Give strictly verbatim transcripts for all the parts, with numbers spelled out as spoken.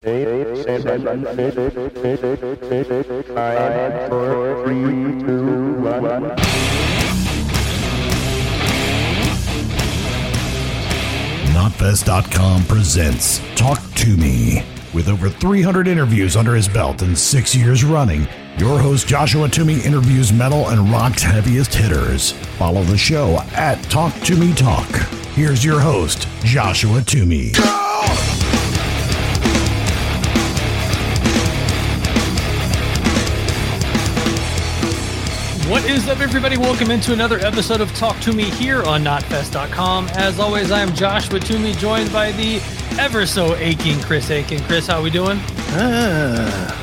Eight, seven, six, six, six, five, four, three, two, one. Knotfest dot com presents Talk to Me. With over three hundred interviews under his belt and six years running, your host Joshua Toomey interviews metal and rock's heaviest hitters. Follow the show at Talk to Me Talk. Here's your host, Joshua Toomey. What is up, everybody? Welcome into another episode of Talk to Me here on Knotfest dot com. As always, I am Joshua Toomey, joined by the ever so aching Chris Aiken. Chris, how we doing? Uh,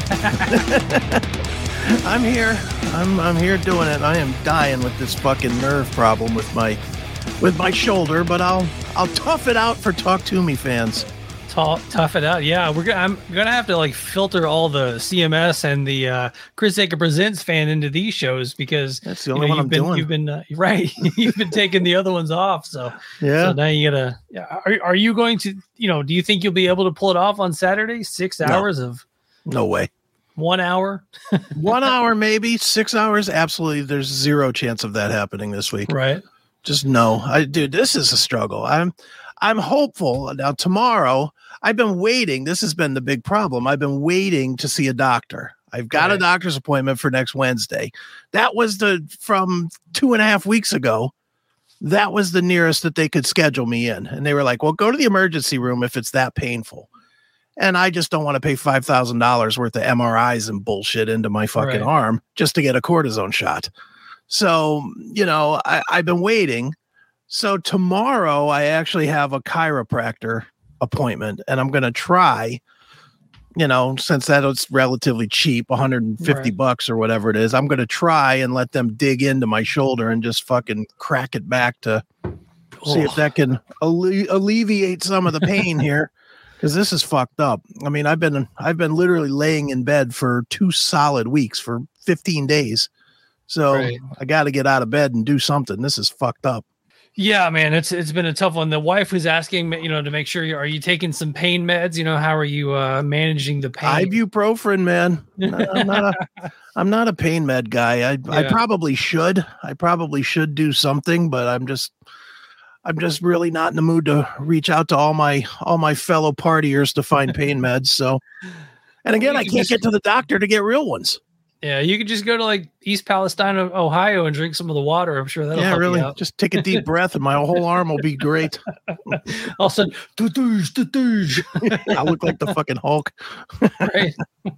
I'm here. I'm I'm here doing it. I am dying with this fucking nerve problem with my with my shoulder, but I'll I'll tough it out for Talk to Me fans. Tough, tough it out. Yeah, we're gonna, I'm gonna have to like filter all the C M S and the uh, Chris Aiken Presents fan into these shows because that's the only you know, one you've I'm been, doing. You've been uh, right. You've been taking the other ones off. So yeah. So now you gotta. Yeah. Are are you going to? You know? Do you think you'll be able to pull it off on Saturday? Six hours no. of. No way. One hour. One hour, maybe six hours. Absolutely. There's zero chance of that happening this week. Right. Just no. I dude, this is a struggle. I'm I'm hopeful. Now tomorrow, I've been waiting. This has been the big problem. I've been waiting to see a doctor. I've got right. a doctor's appointment for next Wednesday. That was the from two and a half weeks ago. That was the nearest that they could schedule me in. And they were like, well, go to the emergency room if it's that painful. And I just don't want to pay five thousand dollars worth of M R Is and bullshit into my fucking right. arm just to get a cortisone shot. So, you know, I, I've been waiting. So tomorrow I actually have a chiropractor appointment and I'm going to try, you know, since that was relatively cheap, one hundred fifty right. bucks or whatever it is, I'm going to try and let them dig into my shoulder and just fucking crack it back to oh. see if that can alle- alleviate some of the pain here. Cause this is fucked up. I mean, I've been, I've been literally laying in bed for two solid weeks for fifteen days. So right. I got to get out of bed and do something. This is fucked up. Yeah, man, it's it's been a tough one. The wife was asking, you know, to make sure you are you taking some pain meds? You know, how are you uh, managing the pain? Ibuprofen, man. No, I'm not a, I'm not a pain med guy. I yeah. I probably should. I probably should do something, but I'm just I'm just really not in the mood to reach out to all my all my fellow partiers to find pain meds. So, and again, I can't just get to the doctor to get real ones. Yeah, you could just go to like East Palestine, Ohio, and drink some of the water. I'm sure that'll yeah, help really. You out. Just take a deep breath, and my whole arm will be great. All of a sudden, doo-doosh, doo-doosh. I look like the fucking Hulk. Right.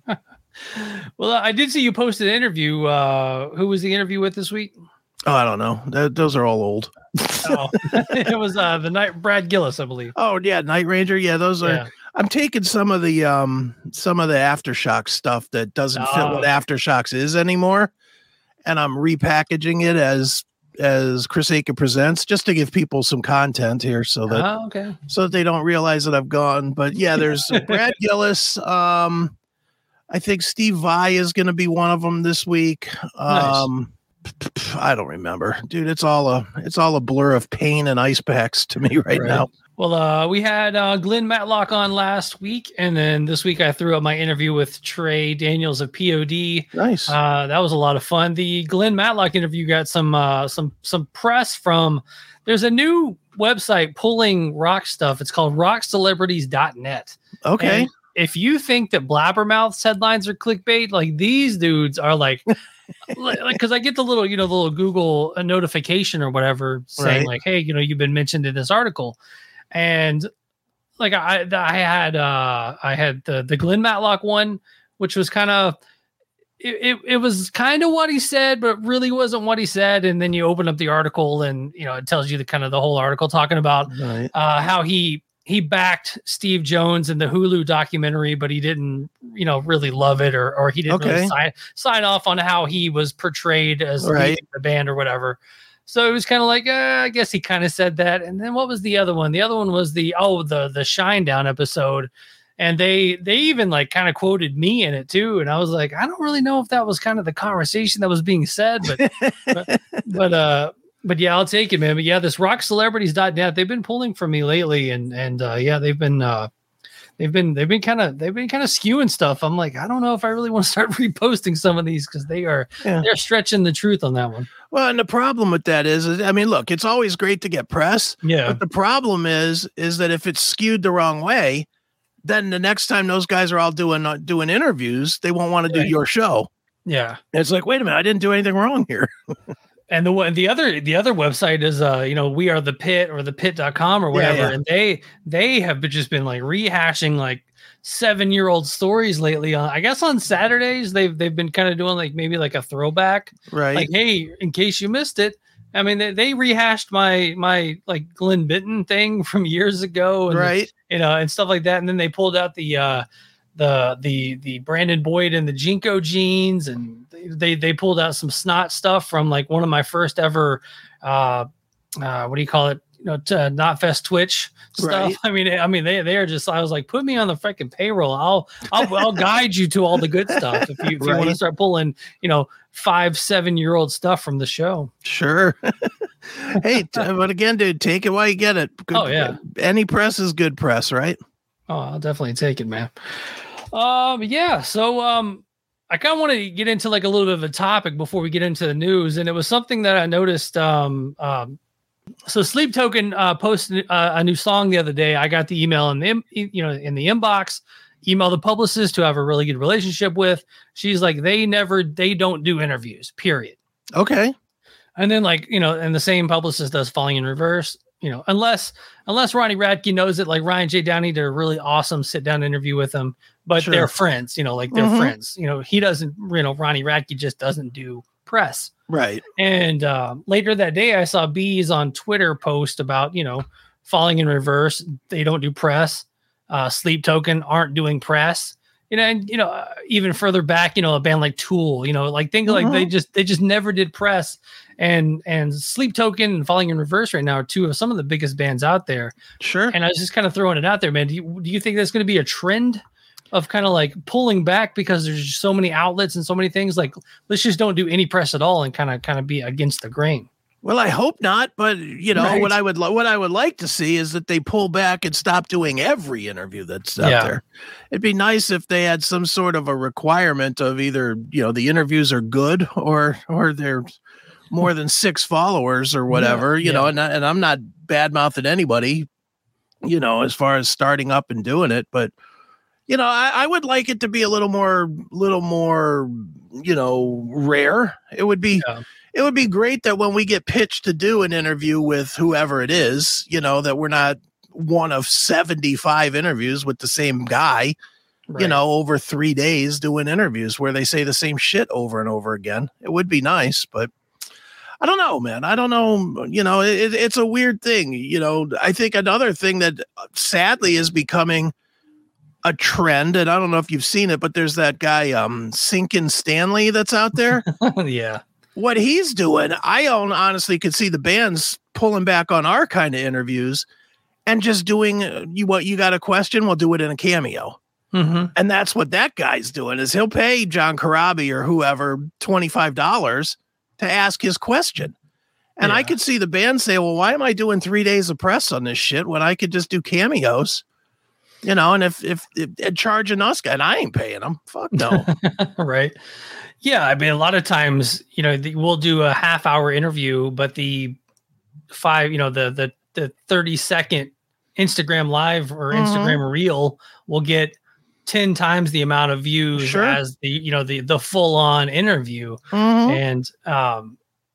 Well, I did see you post an interview. Uh, who was the interview with this week? Oh, I don't know. Th- those are all old. Oh, it was uh, the night Brad Gillis, I believe. Oh yeah, Night Ranger. Yeah, those are. Yeah. I'm taking some of the um some of the Aftershock stuff that doesn't fit oh. what Aftershocks is anymore, and I'm repackaging it as as Chris Aiken Presents just to give people some content here, so that oh, okay. so that they don't realize that I've gone. But yeah, there's Brad Gillis. Um, I think Steve Vai is going to be one of them this week. Um. Nice. I don't remember, dude. It's all a it's all a blur of pain and ice packs to me right, right. now. Well, uh, we had uh, Glenn Matlock on last week, and then this week I threw up my interview with Trey Daniels of P O D. Nice. Uh, that was a lot of fun. The Glenn Matlock interview got some uh, some some press from. There's a new website pulling rock stuff. It's called rock celebrities dot net. Okay. And if you think that Blabbermouth's headlines are clickbait, like these dudes are like. Like, because I get the little, you know, the little Google a notification or whatever saying right. like, hey, you know, you've been mentioned in this article, and like I, I had, uh, I had the the Glenn Matlock one, which was kind of, it, it, it was kind of what he said, but really wasn't what he said. And then you open up the article, and you know, it tells you the kind of the whole article talking about right. uh, how he. He backed Steve Jones in the Hulu documentary, but he didn't, you know, really love it, or or he didn't okay. really sign, sign off on how he was portrayed as right. leading the band or whatever. So it was kind of like, uh, I guess he kind of said that. And then what was the other one? The other one was the oh the the Shinedown episode, and they they even like kind of quoted me in it too. And I was like, I don't really know if that was kind of the conversation that was being said, but but, but uh. But yeah, I'll take it, man. But yeah, this rock celebrities dot net, they've been pulling from me lately. And, and, uh, yeah, they've been, uh, they've been they've been kind of they've been kind of skewing stuff. I'm like, I don't know if I really want to start reposting some of these because they are yeah. they're stretching the truth on that one. Well, and the problem with that is, is, I mean, look, it's always great to get press. Yeah. But the problem is, is that if it's skewed the wrong way, then the next time those guys are all doing uh, doing interviews, they won't want to do right. your show. Yeah. And it's like, wait a minute, I didn't do anything wrong here. And the one, the other, the other website is, uh, you know, We Are the Pit or the pit dot com or whatever. Yeah, yeah. And they, they have been just been like rehashing like seven year old stories lately. On, I guess on Saturdays, they've, they've been kind of doing like maybe like a throwback, right? Like, hey, in case you missed it. I mean, they, they rehashed my, my like Glenn Benton thing from years ago. And, right. You know, and stuff like that. And then they pulled out the, uh, the, the, the Brandon Boyd and the Jinko jeans, and they, they pulled out some snot stuff from like one of my first ever, uh, uh, what do you call it? You know, t- uh, Knotfest Twitch stuff. Right. I mean, I mean, they, they are just, I was like, put me on the freaking payroll. I'll, I'll, I'll guide you to all the good stuff. If you, if you right. want to start pulling, you know, five, seven year old stuff from the show. Sure. Hey, t- but again, dude, take it while you get it. Good, oh yeah. Any press is good press, right? Oh, I'll definitely take it, man. Um, yeah. So, um, I kind of want to get into like a little bit of a topic before we get into the news. And it was something that I noticed, um, um, so Sleep Token, uh, posted uh, a new song the other day. I got the email in the, you know, in the inbox, email the publicist who I have a really good relationship with. She's like, they never, they don't do interviews, period. Okay. And then like, you know, and the same publicist does Falling in Reverse, you know, unless, unless Ronnie Radke knows it, like Ryan J. Downey did a really awesome sit down interview with him, but sure. they're friends, you know, like they're mm-hmm. friends, you know, he doesn't, you know, Ronnie Radke just doesn't do press. Right. And uh, later that day, I saw Bees on Twitter post about, you know, Falling in Reverse. They don't do press. Uh, Sleep Token aren't doing press. You know, and, you know, uh, even further back, you know, a band like Tool, you know, like things mm-hmm. like they just, they just never did press. And, and Sleep Token and Falling in Reverse right now are two of some of the biggest bands out there. Sure. And I was just kind of throwing it out there, man. Do you, do you think that's going to be a trend of kind of like pulling back because there's just so many outlets and so many things? Like, let's just don't do any press at all and kind of, kind of be against the grain. Well, I hope not, but you know right. what I would lo- what I would like to see is that they pull back and stop doing every interview that's out yeah. there. It'd be nice if they had some sort of a requirement of either, you know, the interviews are good or or they're more than six followers or whatever, yeah. you yeah. know, and, and I'm not bad mouthing anybody, you know, as far as starting up and doing it, but you know, I, I would like it to be a little more, little more, you know, rare. It would be. Yeah. It would be great that when we get pitched to do an interview with whoever it is, you know, that we're not one of seventy-five interviews with the same guy, right. you know, over three days doing interviews where they say the same shit over and over again. It would be nice, but I don't know, man. I don't know. You know, it, it's a weird thing. You know, I think another thing that sadly is becoming a trend, and I don't know if you've seen it, but there's that guy, um, Sinkin Stanley that's out there. yeah. What he's doing, I honestly could see the bands pulling back on our kind of interviews and just doing uh, you what you got a question, we'll do it in a cameo. Mm-hmm. And that's what that guy's doing is he'll pay John Corabi or whoever twenty-five dollars to ask his question. And yeah. I could see the band say, well, why am I doing three days of press on this shit when I could just do cameos? You know, and if, if, if, if charging us, and I ain't paying them, fuck no. Right. Yeah. I mean, a lot of times, you know, the, we'll do a half hour interview, but the five, you know, the, the, the thirty second Instagram live or mm-hmm. Instagram reel will get ten times the amount of views sure. as the, you know, the, the full on interview. Mm-hmm. And, um,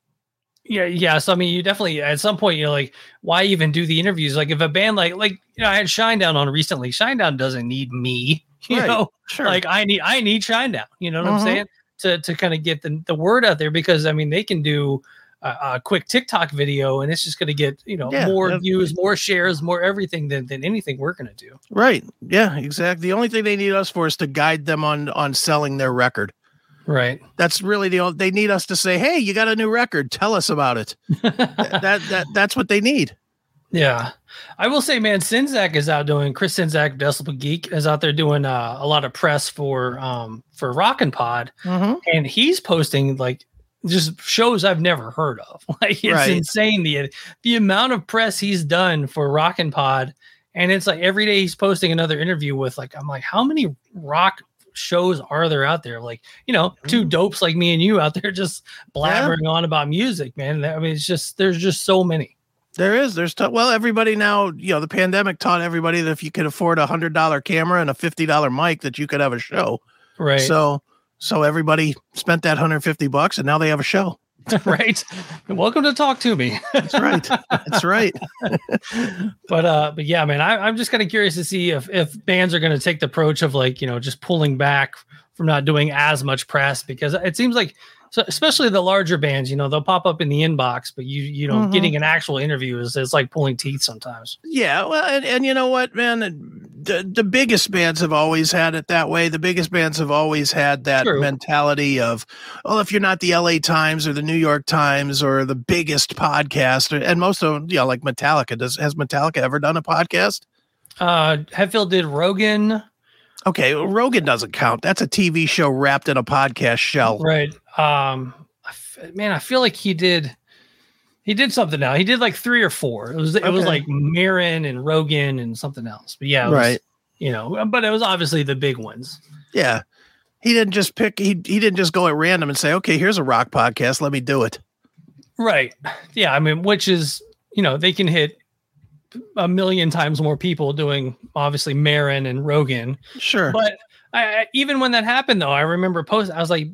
yeah, yeah. So I mean, you definitely at some point you're like, why even do the interviews? Like if a band like like you know, I had Shinedown on recently. Shinedown doesn't need me, you right. know. Sure. Like I need I need Shinedown. You know what mm-hmm. I'm saying? To to kind of get the, the word out there because I mean they can do a, a quick TikTok video and it's just going to get you know yeah, more yeah. views, more shares, more everything than than anything we're going to do. Right? Yeah, exactly. The only thing they need us for is to guide them on on selling their record. Right. That's really the only, they need us to say, hey, you got a new record. Tell us about it. that, that, that's what they need. Yeah. I will say, man, Sinzak is out doing, Chris Sinzak, Decibel Geek is out there doing uh, a lot of press for, um, for Rockin' Pod. Mm-hmm. And he's posting like just shows I've never heard of. Like it's right. insane. The, the amount of press he's done for Rockin' Pod And it's like every day he's posting another interview with like, I'm like, how many rock shows are there out there? Like, you know, two dopes like me and you out there just blabbering yeah. on about music, man. I mean, it's just, there's just so many. There is, there's, t- well, everybody now, you know, the pandemic taught everybody that if you could afford a hundred dollar camera and a fifty dollar mic, that you could have a show. Right. So, so everybody spent that one hundred fifty bucks and now they have a show. Right. Welcome to Talk to Me. That's right. That's right. but, uh, but yeah, man, I, I'm just kind of curious to see if, if bands are going to take the approach of like, you know, just pulling back from not doing as much press, because it seems like, so especially the larger bands, you know, they'll pop up in the inbox, but you, you know, mm-hmm. getting an actual interview is, is like pulling teeth sometimes. Yeah. Well, and, and you know what, man, the, the biggest bands have always had it that way. The biggest bands have always had that True. mentality of, well, if you're not the L A Times or the New York Times or the biggest podcast, or, and most of them, you know, like Metallica, does, has Metallica ever done a podcast? Uh, Hetfield did Rogan. Okay, well, Rogan doesn't count. That's a T V show wrapped in a podcast shell. Right. Um, man, I feel like he did. He did something now. He did like three or four. It was it okay. was like Marin and Rogan and something else. But yeah, it was, right. You know, but it was obviously the big ones. Yeah, he didn't just pick. He he didn't just go at random and say, "Okay, here's a rock podcast. Let me do it." Right. Yeah. I mean, which is, you know, they can hit a million times more people doing obviously Marin and Rogan. Sure. But I, even when that happened though, I remember post, I was like,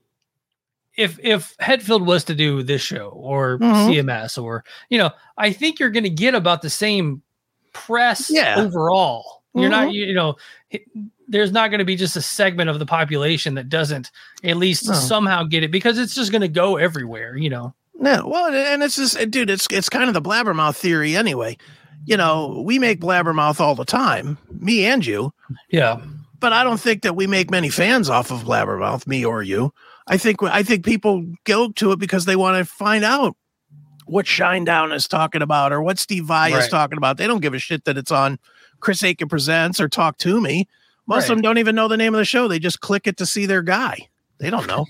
if, if Hetfield was to do this show or mm-hmm. C M S or, you know, I think you're going to get about the same press yeah. overall. You're mm-hmm. not, you, you know, there's not going to be just a segment of the population that doesn't at least no. somehow get it, because it's just going to go everywhere, you know? No. Well, and it's just, dude, it's, it's kind of the blabbermouth theory anyway. You know, we make blabbermouth all the time, me and you. Yeah. But I don't think that we make many fans off of blabbermouth, me or you. I think I think people go to it because they want to find out what Shinedown is talking about or what Steve Vai right. is talking about. They don't give a shit that it's on Chris Aiken Presents or Talk to Me. Most right. of them don't even know the name of the show. They just click it to see their guy. They don't know.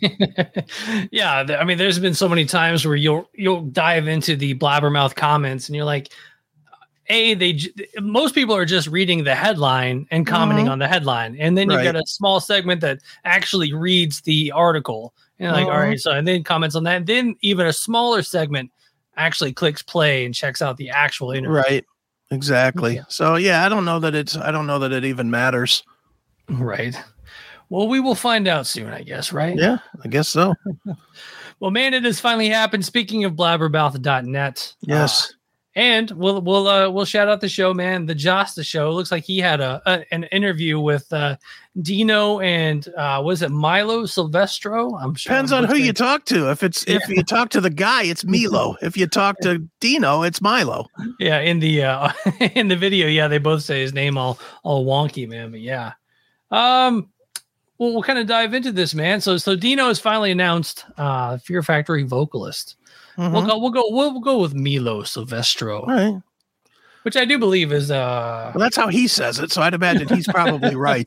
Yeah. I mean, there's been so many times where you'll you'll dive into the blabbermouth comments and you're like, A, they most people are just reading the headline and commenting mm-hmm. on the headline, and then you right. get a small segment that actually reads the article, and like, mm-hmm. all right, so and then comments on that, and then even a smaller segment actually clicks play and checks out the actual interview. Right, exactly. Yeah. So yeah, I don't know that it's I don't know that it even matters. Right. Well, we will find out soon, I guess. Right? Yeah, I guess so. Well, man, it has finally happened. Speaking of blabbermouth dot net, yes. Uh, And we'll we'll uh, we'll shout out the show, man. The Josta show. It looks like he had a, a an interview with uh, Dino and uh, was it Milo Silvestro? I'm sure. Depends on who you talk to. If it's yeah. if you talk to the guy, it's Milo. If you talk to Dino, it's Milo. Yeah, in the uh, in the video, yeah, they both say his name all all wonky, man. But yeah, um, well, we'll kind of dive into this, man. So so Dino has finally announced uh, Fear Factory vocalist. Mm-hmm. We'll go. We'll go. We'll go with Milo Silvestro, right. Which I do believe is. Uh, well, that's how he says it, so I'd imagine he's probably right.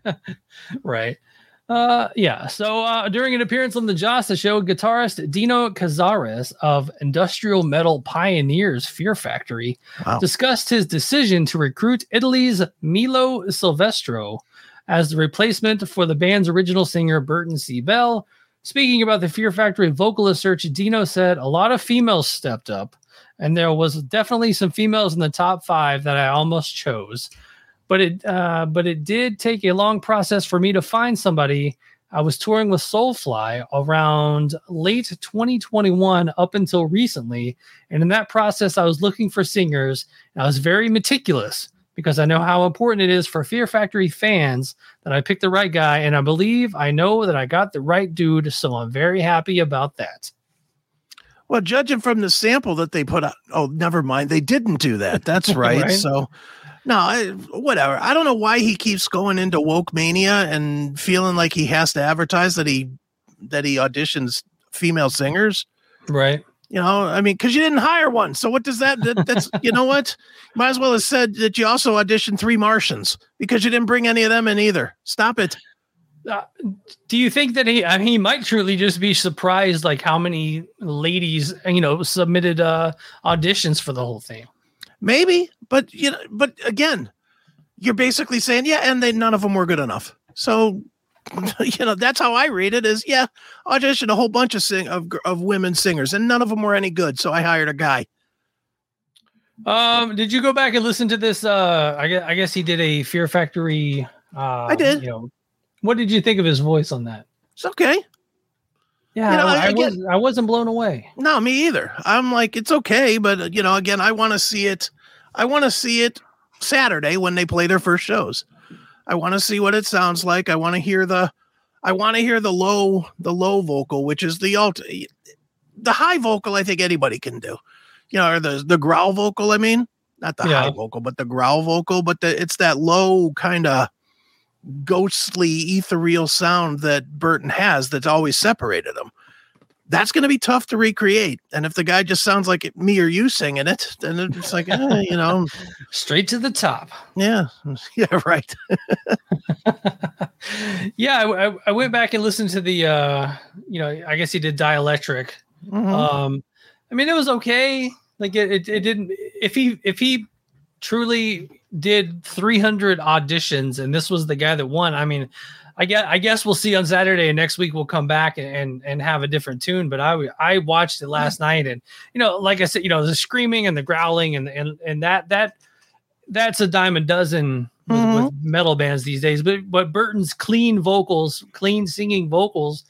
Right. Uh, yeah. So uh, during an appearance on the Josta show, guitarist Dino Cazares of industrial metal pioneers Fear Factory wow. discussed his decision to recruit Italy's Milo Silvestro as the replacement for the band's original singer Burton C. Bell. Speaking about the Fear Factory vocalist search, Dino said a lot of females stepped up, and there was definitely some females in the top five that I almost chose. But it, uh, but it did take a long process for me to find somebody. I was touring with Soulfly around late twenty twenty-one up until recently, and in that process, I was looking for singers. And I was very meticulous, because I know how important it is for Fear Factory fans that I picked the right guy, and I believe I know that I got the right dude, so I'm very happy about that. Well, judging from the sample that they put out, oh, never mind, they didn't do that. That's right. right? So, no, I, whatever. I don't know why he keeps going into woke mania and feeling like he has to advertise that he that he auditions female singers. Right. You know, I mean, because you didn't hire one. So what does that, that that's, you know what? Might as well have said that you also auditioned three Martians, because you didn't bring any of them in either. Stop it. Uh, do you think that he, I mean, he might truly just be surprised, like how many ladies, you know, submitted uh, auditions for the whole thing? Maybe, But you know, but again, you're basically saying, yeah, and they none of them were good enough. So, you know, that's how I read it. Is yeah, auditioned a whole bunch of sing of of women singers, and none of them were any good. So I hired a guy. Um, did you go back and listen to this? Uh, I guess I guess he did a Fear Factory. Uh, I did. You know, what did you think of his voice on that? It's okay. Yeah, you know, I, I, again, was, I wasn't blown away. No, me either. I'm like, it's okay, but you know, again, I want to see it. I want to see it Saturday when they play their first shows. I want to see what it sounds like. I want to hear the, I want to hear the low, the low vocal, which is the alt, the high vocal. I think anybody can do, you know, or the the growl vocal. I mean, not the Yeah. high vocal, but the growl vocal. But the, it's that low kind of ghostly, ethereal sound that Burton has that's always separated them. That's going to be tough to recreate. And if the guy just sounds like it, me or you singing it, then it's like, eh, you know, Straight to the top. yeah, yeah, right. Yeah, I, I- I went back and listened to the. Uh, you know, I guess he did Dielectric. Mhm. Um, I mean, it was okay. Like it, it, it didn't. If he, if he truly did three hundred auditions and this was the guy that won, I mean, I guess, I guess we'll see on Saturday, and next week we'll come back and and, and have a different tune. But I, I watched it last night, and you know, like I said, you know, the screaming and the growling and and and that that that's a dime a dozen with, Mhm. with metal bands these days. But but Burton's clean vocals, clean singing vocals,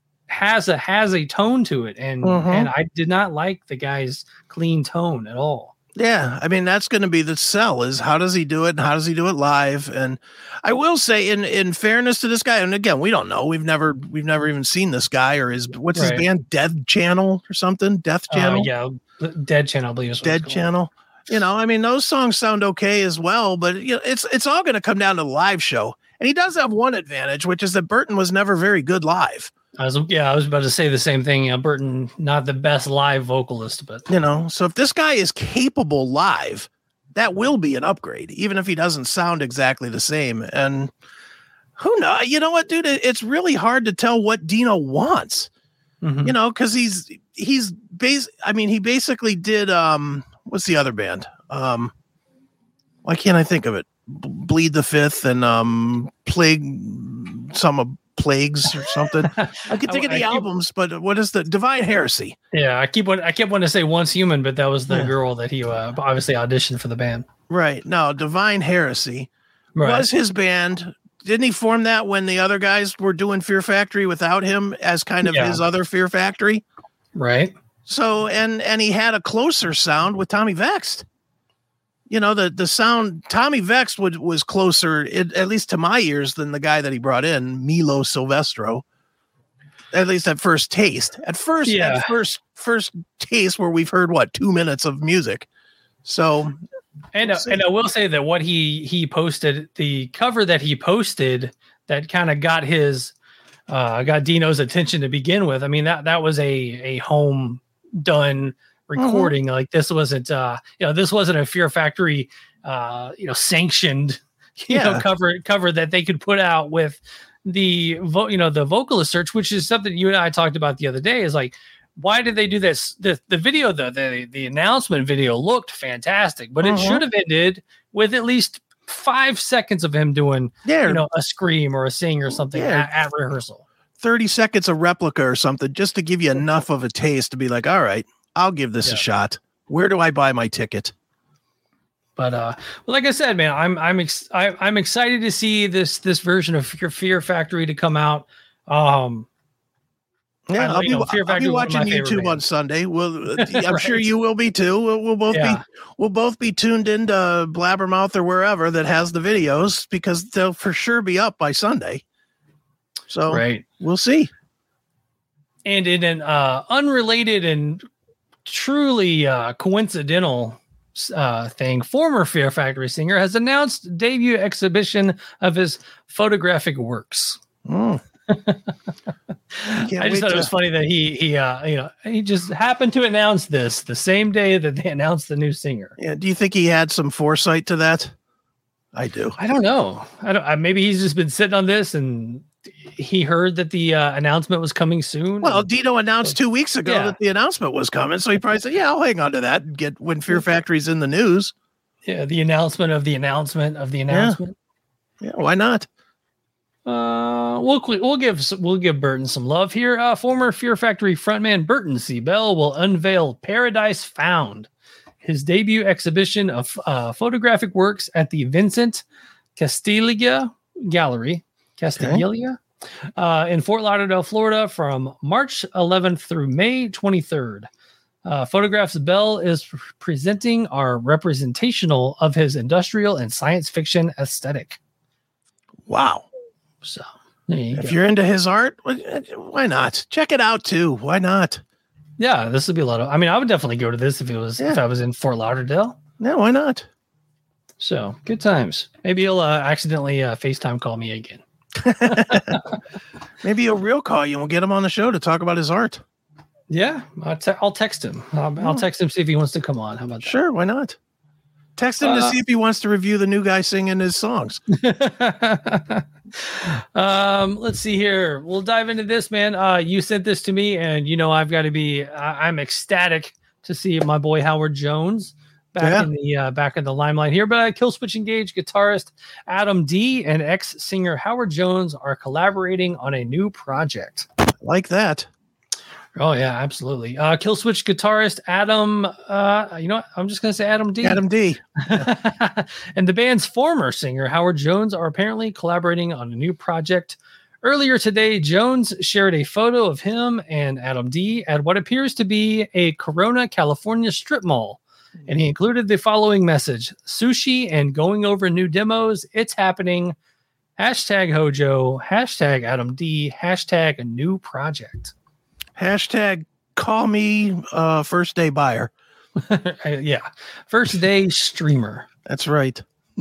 has a has a tone to it, and Mhm. and I did not like the guy's clean tone at all. Yeah, I mean that's going to be the sell is how does he do it and how does he do it live? And I will say, in in fairness to this guy, and again, we don't know, we've never we've never even seen this guy or his what's Right. his band, Death Channel or something, Death Uh, Channel, yeah, Dead Channel, I believe. Is what it's Dead called. Channel. You know, I mean those songs sound okay as well, but you know, it's it's all going to come down to the live show. And he does have one advantage, which is that Burton was never very good live. I was yeah, I was about to say the same thing. You know, Burton, not the best live vocalist, but You know, so if this guy is capable live, that will be an upgrade, even if he doesn't sound exactly the same. And who knows? You know what, dude? It- It's really hard to tell what Dino wants. Mhm. You know, because he's he's base. I mean, he basically did. Um, what's the other band? Um, why can't I think of it? B- Bleed the Fifth and um, Plague, some of Plagues or something. I could think of I- I the keep- albums, but what is the Divine Heresy? yeah, I keep want I kept wanting to say Once Human, but that was the Yeah. girl that he uh, obviously auditioned for the band. Right. No, Divine Heresy Right. was his band. Didn't he form that when the other guys were doing Fear Factory without him as kind of Yeah. his other Fear Factory? Right. So and and he had a closer sound with Tommy Vext. You know, the the sound Tommy Vext would, was closer, it, at least to my ears, than the guy that he brought in, Milo Silvestro. At least at first taste. At first, Yeah. at first first taste where we've heard what two minutes of music. So And We'll uh, see. and I will say that what he he posted, the cover that he posted, that kind of got his uh, got Dino's attention to begin with. I mean that that was a a home done recording. Like this wasn't uh you know this wasn't a Fear Factory uh you know sanctioned you Yeah. know cover cover that they could put out with the vo- you know the vocalist search, which is something you and I talked about the other day. Is like, why did they do this? The the video, the the, the announcement video looked fantastic, but it Uh-huh. should have ended with at least five seconds of him doing, yeah, you know, a scream or a sing or something Yeah. at, at rehearsal. thirty seconds of replica or something just to give you enough of a taste to be like, all right, I'll give this Yeah. a shot. Where do I buy my ticket? But uh, well, like I said, man, I'm I'm ex- I, I'm excited to see this this version of Fear, Fear Factory to come out. Um, Yeah, I- I'll you be, know, Fear I'll be Factory was one of watching my favorite YouTube on bands. Sunday. We'll, I'm sure Right. you will be too. We'll, we'll both Yeah. be we'll both be tuned into Blabbermouth or wherever that has the videos because they'll for sure be up by Sunday. So right. we'll see. And in an uh, unrelated and truly uh, coincidental uh, thing, former Fear Factory singer has announced debut exhibition of his photographic works. Mm. I Can't wait just thought it was to- funny that he he uh, you know he just happened to announce this the same day that they announced the new singer. Yeah, do you think he had some foresight to that? I do. I don't know. I don't. Uh, maybe he's just been sitting on this and he heard that the uh, announcement was coming soon. Well, and- Dino announced two weeks ago Yeah. that the announcement was coming, so he probably said, "Yeah, I'll hang on to that and get when Fear Factory's in the news." Yeah, the announcement of the announcement of the announcement. Yeah, yeah why not? Uh, we'll we'll give we'll give Burton some love here. Uh, former Fear Factory frontman Burton C. Bell will unveil Paradise Found, his debut exhibition of uh, photographic works at the Vincent Castiglia Gallery, Castiglia, okay. uh, in Fort Lauderdale, Florida, from March eleventh through May twenty-third. Uh, photographs Bell is presenting are representational of his industrial and science fiction aesthetic. Wow. So you if go. You're into his art, why not? Check it out too. Why not? Yeah, this would be a lot of, I mean, I would definitely go to this if it was, yeah. if I was in Fort Lauderdale. No, why not? So good times. Maybe he'll uh, accidentally uh, FaceTime call me again. Maybe he'll real call you and we'll get him on the show to talk about his art. Yeah, I'll, te- I'll text him. I'll, yeah. I'll text him, see if he wants to come on. How about that? Sure, why not? Text him uh, to see if he wants to review the new guy singing his songs. um, let's see here. We'll dive into this, man. Uh, you sent this to me, and you know I've got to be. I- I'm ecstatic to see my boy Howard Jones back yeah. in the uh, back in the limelight here. But uh, Killswitch Engage guitarist Adam D and ex-singer Howard Jones are collaborating on a new project. Like that. Oh yeah, absolutely. Uh, Killswitch guitarist Adam, uh, you know what? I'm just going to say Adam D. Adam D. And the band's former singer Howard Jones are apparently collaborating on a new project. Earlier today, Jones shared a photo of him and Adam D at what appears to be a Corona, California strip mall. And he included the following message: sushi and going over new demos. It's happening. Hashtag Hojo, hashtag Adam D, hashtag a new project. Hashtag call me uh, first day buyer. Yeah. First day streamer. That's right.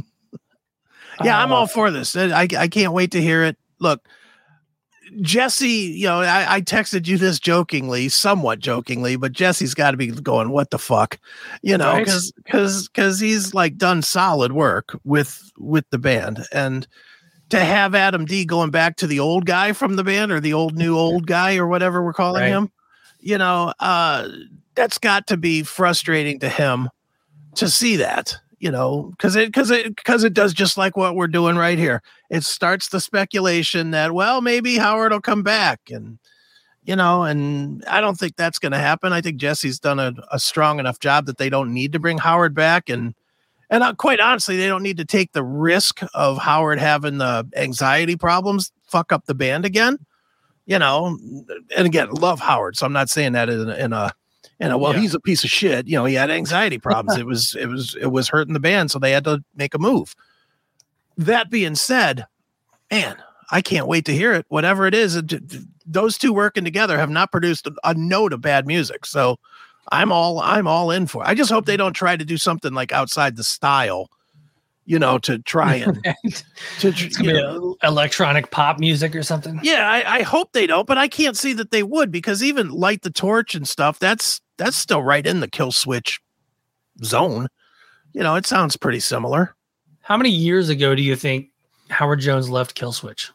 Yeah, uh, I'm all for this. I, I can't wait to hear it. Look, Jesse, you know, I, I texted you this jokingly, somewhat jokingly, but Jesse's got to be going, what the fuck? You know, because right. because because he's like done solid work with with the band. And to have Adam D going back to the old guy from the band, or the old new old guy, or whatever we're calling right. him, you know, uh, that's got to be frustrating to him to see that, you know, because it because it because it does just like what we're doing right here. It starts the speculation that, well, maybe Howard will come back, and you know, and I don't think that's going to happen. I think Jesse's done a, a strong enough job that they don't need to bring Howard back, and. And uh, quite honestly, they don't need to take the risk of Howard having the anxiety problems fuck up the band again, you know. And again, love Howard, so I'm not saying that in a, in a, in a well, yeah. he's a piece of shit. You know, he had anxiety problems. it was, it was, it was hurting the band, so they had to make a move. That being said, man, I can't wait to hear it. Whatever it is, it, those two working together have not produced a, a note of bad music. So. I'm all I'm all in for it. I just hope they don't try to do something like outside the style, you know, to try and to it's gonna be know, electronic pop music or something. Yeah, I, I hope they don't, but I can't see that they would, because even Light the Torch and stuff, that's that's still right in the Killswitch zone. You know, it sounds pretty similar. How many years ago do you think Howard Jones left Killswitch?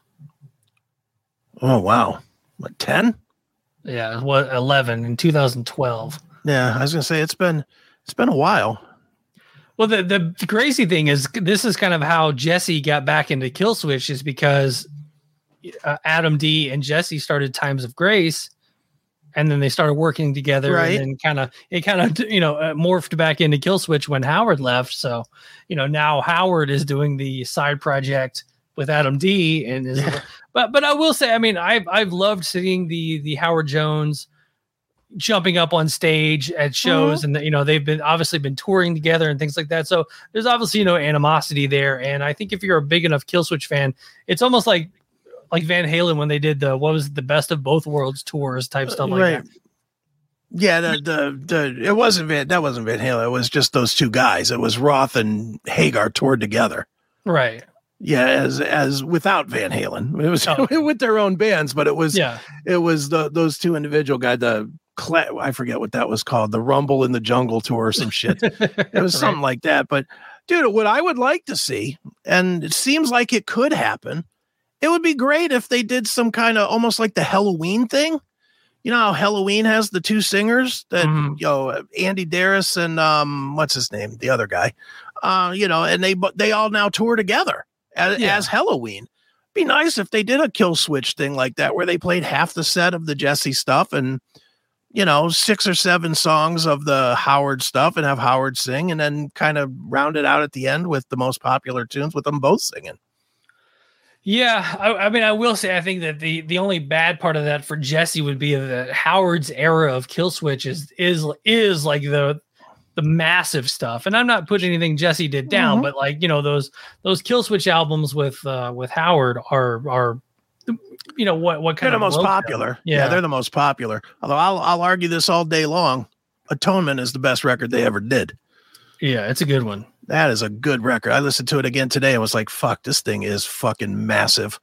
Oh wow, what ten? Yeah, what eleven in two thousand twelve. Yeah, I was gonna say it's been it's been a while. Well, the, the crazy thing is, this is kind of how Jesse got back into Killswitch, is because uh, Adam D and Jesse started Times of Grace, and then they started working together, right. and then kind of it kind of you know uh, morphed back into Killswitch when Howard left. So you know now Howard is doing the side project with Adam D, and is, yeah. but but I will say, I mean, I've I've loved seeing the the Howard Jones jumping up on stage at shows, mm-hmm. and you know they've been obviously been touring together and things like that. So there's obviously you know animosity there, and I think if you're a big enough Killswitch fan, it's almost like like Van Halen when they did the what was it, the Best of Both Worlds tours type stuff like right. that. Yeah, the, the the it wasn't Van that wasn't Van Halen. It was just those two guys. It was Roth and Hagar toured together. Right. Yeah, as as without Van Halen, it was oh. with their own bands, but it was yeah, it was the those two individual guys. The I forget what that was called, the Rumble in the Jungle tour or some shit. It was right. something like that. But dude, what I would like to see, and it seems like it could happen, it would be great if they did some kind of almost like the Halloween thing. You know how Halloween has the two singers that mm. you know Andy Darris and um what's his name, the other guy. Uh, you know, and they but they all now tour together as, Yeah. as Halloween. Be nice if they did a Kill Switch thing like that, where they played half the set of the Jesse stuff and, you know, six or seven songs of the Howard stuff and have Howard sing, and then kind of round it out at the end with the most popular tunes with them both singing. Yeah, I, I mean, I will say, I think that the the only bad part of that for Jesse would be that Howard's era of Kill Switch is is is like the the massive stuff. And I'm not putting anything Jesse did down, Mhm. but like, you know, those those Kill Switch albums with uh, with Howard are are you know what what kind They're the of most broke them. popular. Yeah. Yeah, they're the most popular. Although I'll I'll argue this all day long. Atonement is the best record they ever did. Yeah, it's a good one. That is a good record. I listened to it again today and was like, fuck, this thing is fucking massive.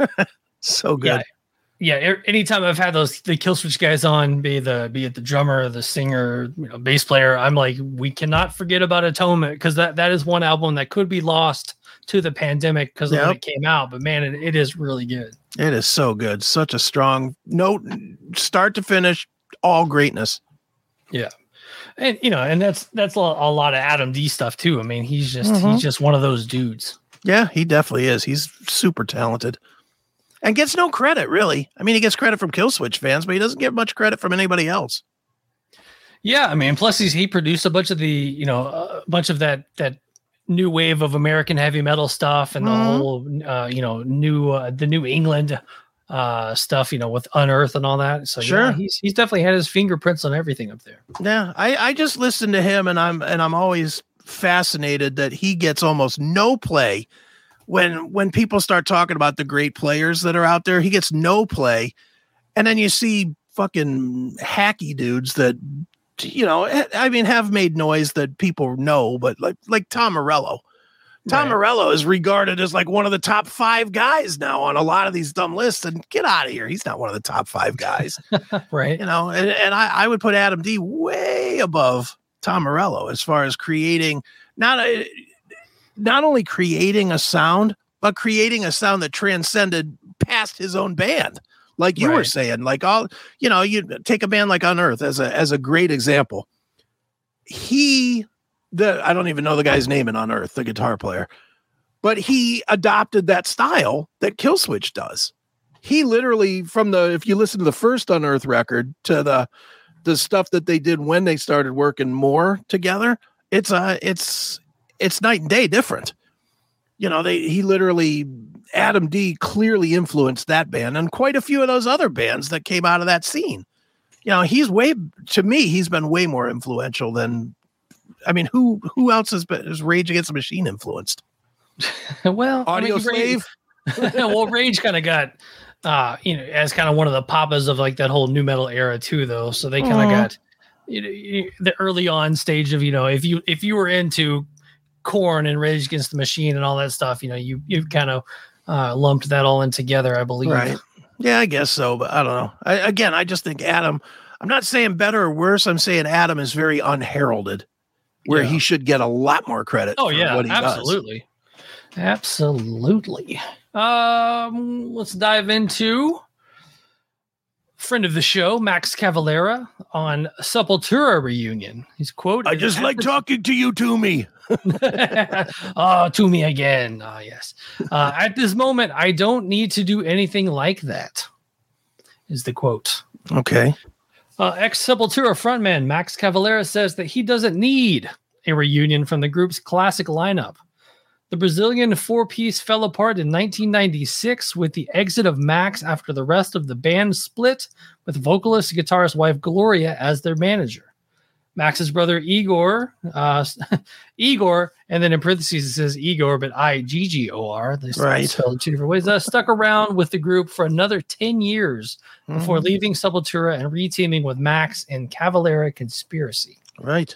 So good. Yeah. Yeah, a- anytime I've had those the Kill Switch guys on, be the be it the drummer, the singer, you know, bass player, I'm like, we cannot forget about Atonement, because that, that is one album that could be lost to the pandemic because of when Yep. it came out. But man, it, it is really good. It is so good. Such a strong note, start to finish, all greatness. Yeah, and you know, and that's that's a, a lot of Adam D stuff too. I mean, he's just Mhm. he's just one of those dudes. Yeah, he definitely is. He's super talented and gets no credit, really. I mean, he gets credit from Kill Switch fans, but he doesn't get much credit from anybody else. Yeah, I mean, plus he's he produced a bunch of the you know a bunch of that that new wave of American heavy metal stuff and the Mhm. whole uh, you know new uh, the New England uh, stuff, you know, with Unearth and all that. So Sure. yeah, he's he's definitely had his fingerprints on everything up there. Yeah, I, I just listen to him, and I'm and I'm always fascinated that he gets almost no play when when people start talking about the great players that are out there. He gets no play, and then you see fucking hacky dudes that, you know, I mean, have made noise that people know, but like like Tom Morello. Tom Right. Morello is regarded as like one of the top five guys now on a lot of these dumb lists, and get out of here. He's not one of the top five guys. Right. You know, and, and I, I would put Adam D way above Tom Morello as far as creating not a, not only creating a sound, but creating a sound that transcended past his own band. Like you were Right. saying, like all, you know, you take a band like Unearth as a as a great example. He the I don't even know the guy's name in Unearth, the guitar player, but he adopted that style that Kill Switch does. He literally, from the, if you listen to the first Unearth record to the the stuff that they did when they started working more together, it's uh it's it's night and day different. You know, they he literally Adam D clearly influenced that band and quite a few of those other bands that came out of that scene. You know, he's way, to me, he's been way more influential than, I mean, who who else has been is Rage Against the Machine influenced? Well, Audio I mean, Slave. Rage, well, Rage kind of got, uh, you know, as kind of one of the papas of like that whole new metal era too, though. So they kind of Mhm. got, you know, you- the early on stage of, you know, if you if you were into Korn and Rage Against the Machine and all that stuff, you know, you you kind of uh, lumped that all in together, I believe. Right. Yeah, I guess so, but I don't know. I, again, I just think Adam, I'm not saying better or worse. I'm saying Adam is very unheralded, where Yeah. he should get a lot more credit. Oh for yeah, what he does. absolutely, absolutely. Um, let's dive into friend of the show, Max Cavalera, on Sepultura reunion. His quote: I is, just "At like the- talking to you, to me. oh, to me again. Ah, yes. Uh, at this moment, I don't need to do anything like that. Is the quote. Okay. Uh, Ex Sepultura frontman Max Cavalera says that he doesn't need a reunion from the group's classic lineup. The Brazilian four-piece fell apart in nineteen ninety-six with the exit of Max after the rest of the band split, with vocalist and guitarist wife Gloria as their manager. Max's brother Igor, uh, Igor, and then in parentheses it says Igor, but I G G O R. They Right. spelled it two different ways. Uh, stuck around with the group for another ten years before Mhm. leaving Sepultura and reteaming with Max in Cavalera Conspiracy. Right.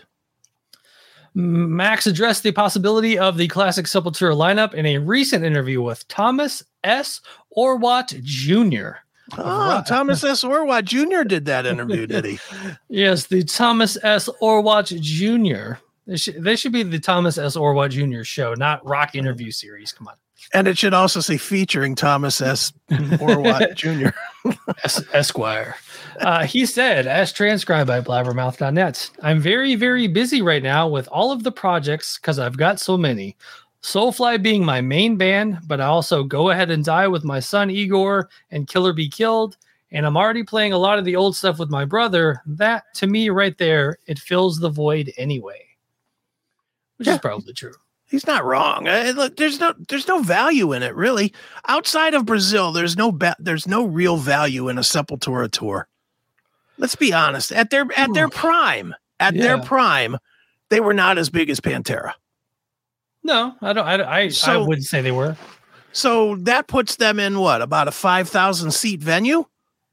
M- Max addressed the possibility of the classic Sepultura lineup in a recent interview with Thomas S. Orwatt Junior Oh, Thomas S. Orwatt Junior did that interview, did he? Yes, the Thomas S. Orwatt Junior This should, this should be the Thomas S. Orwatt Junior show, not Rock Interview Series. Come on. And it should also say featuring Thomas S. Orwatt Junior Es- Esquire. Uh, he said, as transcribed by blabbermouth dot net, I'm very, very busy right now with all of the projects because I've got so many. Soulfly being my main band, but I also Go Ahead and Die with my son Igor and Killer Be Killed. And I'm already playing a lot of the old stuff with my brother. That, to me, right there, it fills the void anyway. Which Yeah. is probably true. He's not wrong. Uh, look, there's no there's no value in it, really. Outside of Brazil, there's no ba- there's no real value in a Sepultura tour. Let's be honest. At their at their prime, at their Yeah. prime, they were not as big as Pantera. No, I don't. I, I, So- I wouldn't say they were. So that puts them in what, about a five thousand seat venue?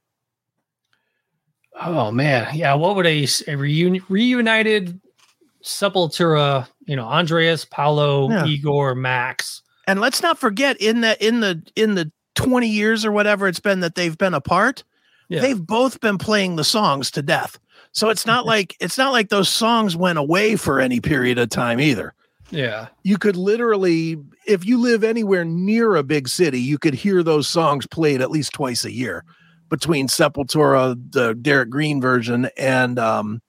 Oh man, yeah. What would a, a reuni- reunited Sepultura? You know, Andreas, Paulo, Yeah. Igor, Max. And let's not forget, in the in the in the twenty years or whatever it's been that they've been apart, Yeah. they've both been playing the songs to death. So it's not like it's not like those songs went away for any period of time either. Yeah, You could literally, if you live anywhere near a big city, you could hear those songs played at least twice a year between Sepultura, the Derek Green version, and um,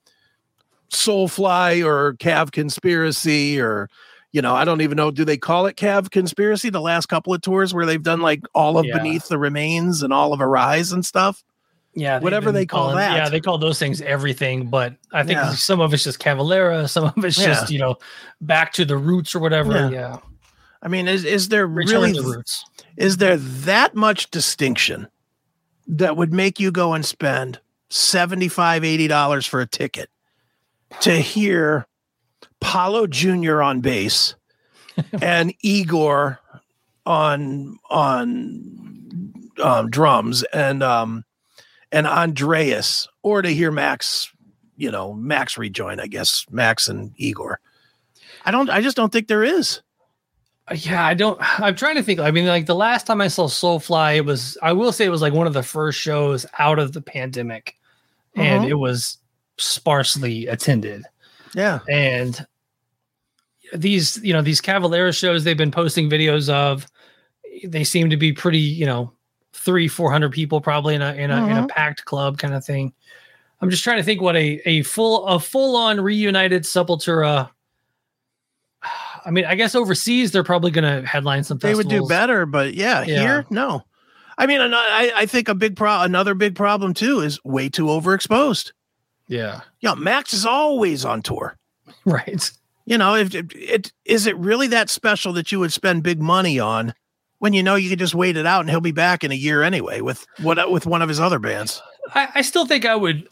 Soulfly or Cav Conspiracy, or, you know, I don't even know, do they call it Cav Conspiracy? The last couple of tours where they've done like all of Yeah. Beneath the Remains and all of Arise and stuff. yeah. they've Whatever been they call calling- that. Yeah, they call those things everything. But I think Yeah. some of it's just Cavalera, some of it's just you know back to the roots or whatever. Yeah. Yeah, I mean, is is there return really to roots. is there that much distinction that would make you go and spend seventy-five, eighty dollars for a ticket to hear Paulo Junior on bass and Igor on on um, drums and um and Andreas, or to hear Max, you know, Max rejoin, I guess, Max and Igor? I don't I just don't think there is. Uh, Yeah, I don't. I'm trying to think. I mean, like the last time I saw Soulfly, it was. I will say it was like one of the first shows out of the pandemic, and Mhm. it was sparsely attended. Yeah. And these, you know, these Cavalera shows they've been posting videos of, they seem to be pretty, you know, three, four hundred people probably in a in a in a Mhm. packed club kind of thing. I'm just trying to think what a a full a full on reunited Sepultura. I mean, I guess overseas they're probably going to headline some They festivals. would do better, but yeah, Yeah. here, no. I mean, and I, I think a big pro, another big problem too is way too overexposed. Yeah. Yeah, Max is always on tour. Right. You know, if it, it is it really that special that you would spend big money on when you know you could just wait it out and he'll be back in a year anyway with what with one of his other bands. I, I still think I would.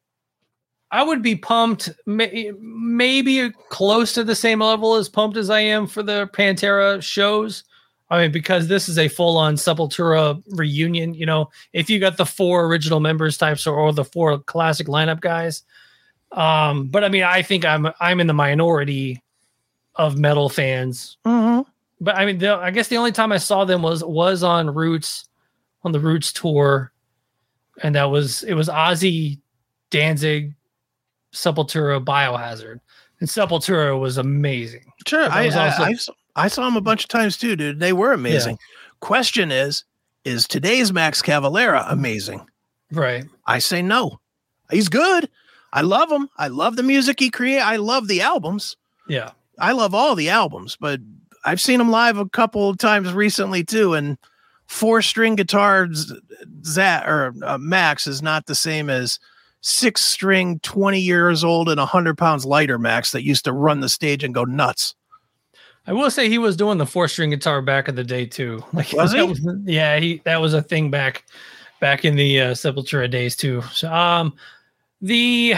I would be pumped, may, maybe close to the same level as pumped as I am for the Pantera shows. I mean, because this is a full-on Sepultura reunion. You know, if you got the four original members types or, or the four classic lineup guys. Um, but I mean, I think I'm I'm in the minority of metal fans. Mm-hmm. But I mean, the, I guess the only time I saw them was was on Roots, on the Roots tour, and that was it was Ozzy, Danzig, Sepultura, Biohazard, and Sepultura was amazing. Sure, But that I, was also- I, I saw- I saw them a bunch of times too, dude. They were amazing. Question is, is today's Max Cavalera amazing? Right. I say no. He's good. I love him. I love the music he created. I love the albums. Yeah. I love all the albums, but I've seen him live a couple of times recently too. And four string guitars, Zat or uh, Max is not the same as six string, twenty years old and a hundred pounds lighter Max that used to run the stage and go nuts. I will say he was doing the four string guitar back in the day too. Like, Was that he? yeah, he that was a thing back back in the uh, Sepultura days too. So, um, the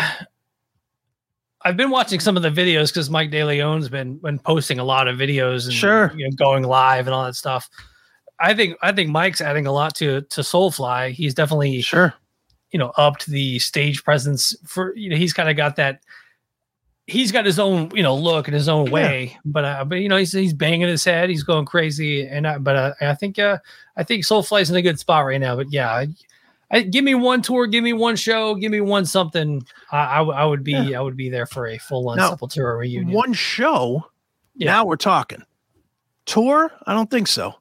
I've been watching some of the videos because Mike DeLeon's been been posting a lot of videos and Sure. you know, going live and all that stuff. I think I think Mike's adding a lot to to Soulfly. He's definitely Sure. you know upped the stage presence for you know he's kind of got that. He's got his own, you know, look and his own way, but uh, but you know he's he's banging his head, he's going crazy, and I, but uh, I think uh, I think Soulfly's in a good spot right now. But yeah, I, I, give me one tour, give me one show, give me one something. I I, w- I would be Yeah. I would be there for a full on Now, Sepultura reunion. One show. Yeah. Now we're talking. Tour? I don't think so.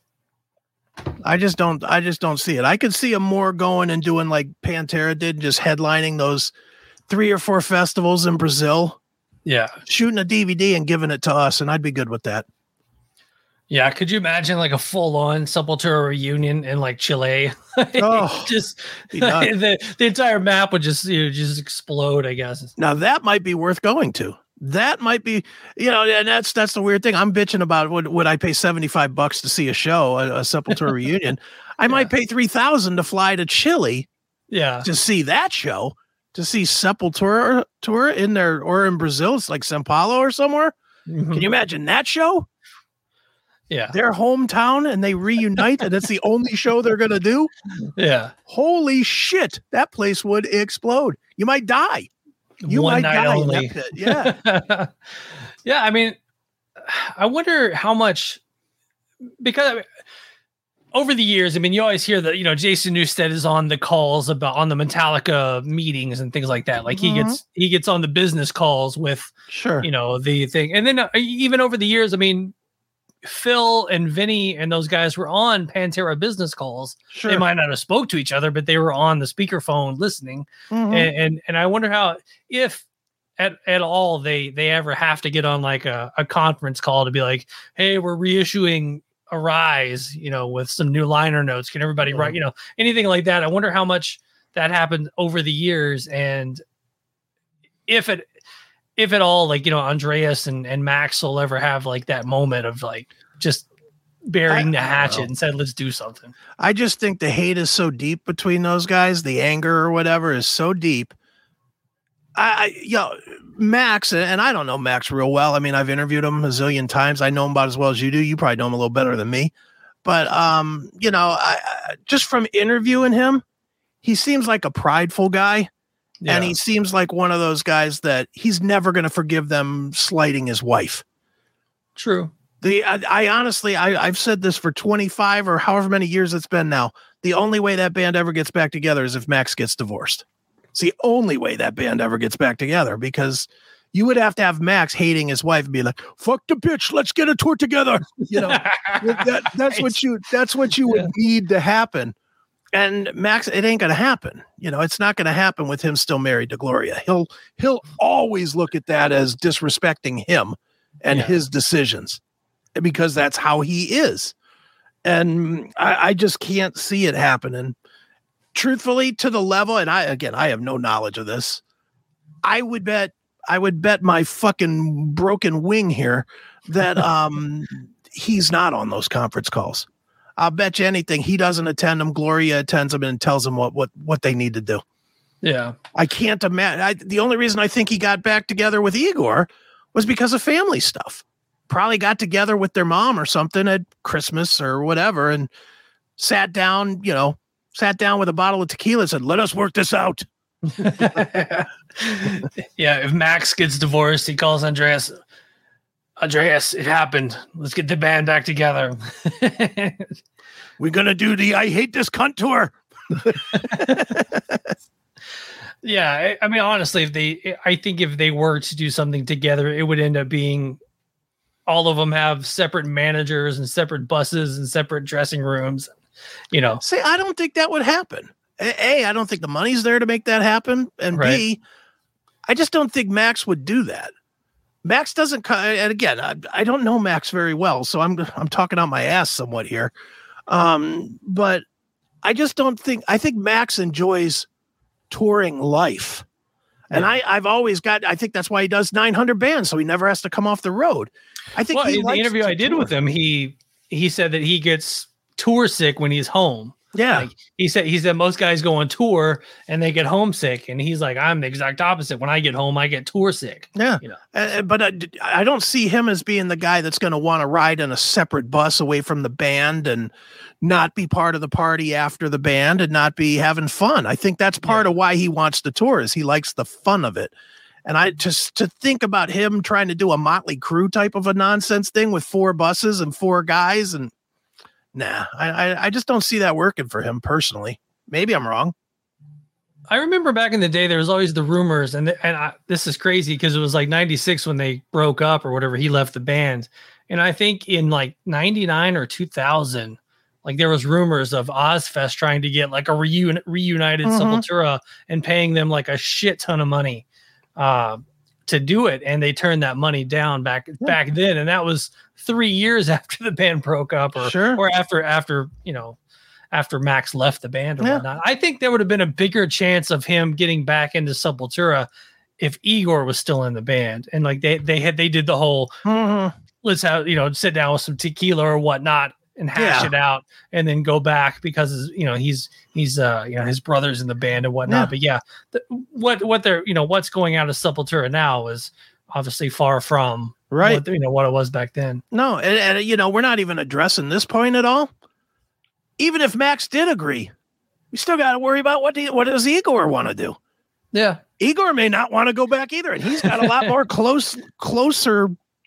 I just don't. I just don't see it. I could see him more going and doing like Pantera did, just headlining those three or four festivals in Brazil. Yeah, shooting a D V D and giving it to us, and I'd be good with that. Yeah, could you imagine like a full-on Sepultura reunion in like Chile? Oh, just the, the entire map would just you know, just explode, I guess. Now that might be worth going to. That might be, you know, and that's that's the weird thing. I'm bitching about would would I pay seventy-five bucks to see a show, a, a Sepultura reunion? I yeah. might pay three thousand to fly to Chile, yeah, to see that show, to see Sepultura tour in there or in Brazil. It's like São Paulo or somewhere. Mm-hmm. Can you imagine that show? Yeah, their hometown, and they reunite, and that's the only show they're gonna do. Yeah, holy shit, that place would explode. You might die. You One might night die only. in that pit. Yeah. Yeah. I mean, I wonder how much, because I mean, over the years, I mean, you always hear that, you know, Jason Newsted is on the calls about on the Metallica meetings and things like that. Like mm-hmm. he gets, he gets on the business calls with, sure, you know, the thing. And then uh, even over the years, I mean, Phil and Vinny and those guys were on Pantera business calls. Sure. They might not have spoke to each other, but they were on the speakerphone listening. Mm-hmm. And, and and I wonder how, if at, at all they they ever have to get on like a, a conference call to be like, hey, we're reissuing Arise, you know, with some new liner notes. Can everybody mm-hmm. write, you know, anything like that? I wonder how much that happened over the years, and if it if at all, like, you know, Andreas and, and Max will ever have like that moment of like just burying I, the hatchet and said, let's do something. I just think the hate is so deep between those guys. The anger or whatever is so deep. I, I you know, Max, and I don't know Max real well. I mean, I've interviewed him a zillion times. I know him about as well as you do. You probably know him a little better than me, but um, you know, I, I just from interviewing him, he seems like a prideful guy. Yeah. And he seems like one of those guys that he's never going to forgive them slighting his wife. True. The I, I honestly, I, I've said this for twenty-five or however many years it's been now. The only way that band ever gets back together is if Max gets divorced. It's the only way that band ever gets back together, because you would have to have Max hating his wife and be like, fuck the bitch, let's get a tour together. You know, that, that's what you, that's what you yeah. would need to happen. And Max, it ain't going to happen. You know, it's not going to happen with him still married to Gloria. He'll he'll always look at that as disrespecting him and yeah. his decisions, because that's how he is. And I, I just can't see it happening. Truthfully, to the level, and I again, I have no knowledge of this. I would bet, I would bet my fucking broken wing here that um, he's not on those conference calls. I'll bet you anything he doesn't attend them. Gloria attends them and tells them what what what they need to do. Yeah, I can't imagine. I, the only reason I think he got back together with Igor was because of family stuff. Probably got together with their mom or something at Christmas or whatever, and sat down. You know, sat down with a bottle of tequila and said, "Let us work this out." Yeah, if Max gets divorced, he calls Andreas. Andreas, it happened. Let's get the band back together. We're going to do the I Hate This Cunt tour. Yeah. I, I mean, honestly, if they, I think if they were to do something together, it would end up being all of them have separate managers and separate buses and separate dressing rooms, you know. See, I don't think that would happen. A, I don't think the money's there to make that happen. And right. B, I just don't think Max would do that. Max doesn't, and again, I, I don't know Max very well, so I'm I'm talking out my ass somewhat here. Um, but I just don't think, I think Max enjoys touring life. Yeah. And I, I've always got, I think that's why he does nine hundred bands, so he never has to come off the road. I think well, he in the interview I did tour. with him, he he said that he gets tour sick when he's home. Yeah. Like he said, he said most guys go on tour and they get homesick. And he's like, I'm the exact opposite. When I get home, I get tour sick. Yeah. You know? Uh, but I, I don't see him as being the guy that's going to want to ride in a separate bus away from the band and not be part of the party after the band and not be having fun. I think that's part yeah. of why he wants the tour, is he likes the fun of it. And I just to think about him trying to do a Motley Crue type of a nonsense thing with four buses and four guys, and Nah, I I just don't see that working for him personally. Maybe I'm wrong. I remember back in the day, there was always the rumors, and th- and I, this is crazy because it was like ninety-six when they broke up or whatever. He left the band, And I think in like ninety-nine or two thousand, like there was rumors of Ozfest trying to get like a reun- reunited Mhm. Sepultura and paying them like a shit ton of money uh, to do it. And they turned that money down back back then. And that was three years after the band broke up or, Sure. or after, after, you know, after Max left the band or Yeah. whatnot. I think there would have been a bigger chance of him getting back into Sepultura if Igor was still in the band. And like they, they had, they did the whole, Mhm. let's have, you know, sit down with some tequila or whatnot and hash Yeah. it out and then go back because, you know, he's, he's, uh, you know, his brother's in the band and whatnot. Yeah. But yeah, the, what, what they're, you know, what's going out of Sepultura now is obviously far from Right. what, you know, what it was back then. No, and, and you know, we're not even addressing this point at all. Even if Max did agree, we still got to worry about what, do, what does Igor want to do? Yeah. Igor may not want to go back either, and he's got a lot more close, closer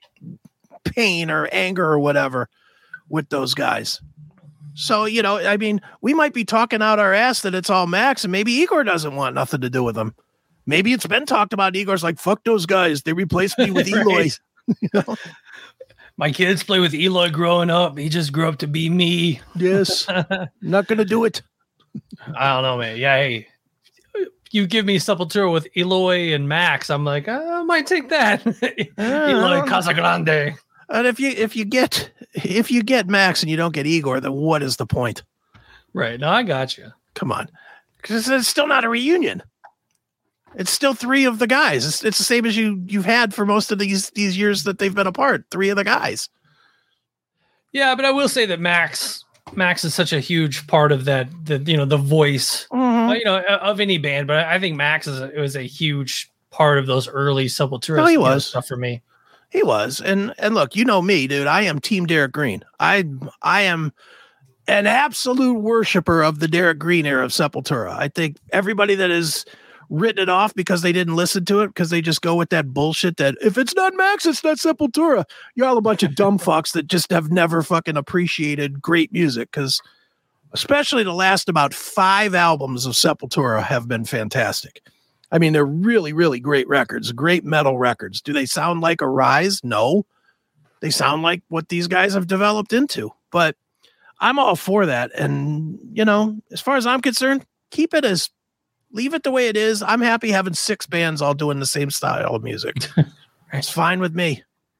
pain or anger or whatever with those guys. So, you know, I mean, we might be talking out our ass that it's all Max, and maybe Igor doesn't want nothing to do with them. Maybe it's been talked about. Igor's like, fuck those guys. They replaced me with Eloy. Right. You know? My kids play with Eloy growing up. He just grew up to be me. Yes. Not going to do it. I don't know, man. Yeah. Hey, you give me Sepultura with Eloy and Max. I'm like, I might take that. Eloy Casagrande. And if you if you get if you get Max and you don't get Igor, then what is the point? Right. No, I got you. Come on, because it's still not a reunion. It's still three of the guys. It's, it's the same as you you've had for most of these these years that they've been apart. Three of the guys. Yeah, but I will say that Max Max is such a huge part of that. The you know the voice, Mhm. uh, you know, of any band. But I think Max is a, it was a huge part of those early Sepultura Oh, he you know, was. stuff for me. He was, and and look, you know me, dude. I am Team Derek Green. I I am an absolute worshiper of the Derek Green era of Sepultura. I think everybody that has written it off because they didn't listen to it because they just go with that bullshit that if it's not Max, it's not Sepultura. You're all a bunch of dumb fucks that just have never fucking appreciated great music, because especially the last about five albums of Sepultura have been fantastic. I mean, they're really, really great records, great metal records. Do they sound like Arise? No. They sound like what these guys have developed into. But I'm all for that. And, you know, as far as I'm concerned, keep it as, leave it the way it is. I'm happy having six bands all doing the same style of music. It's fine with me.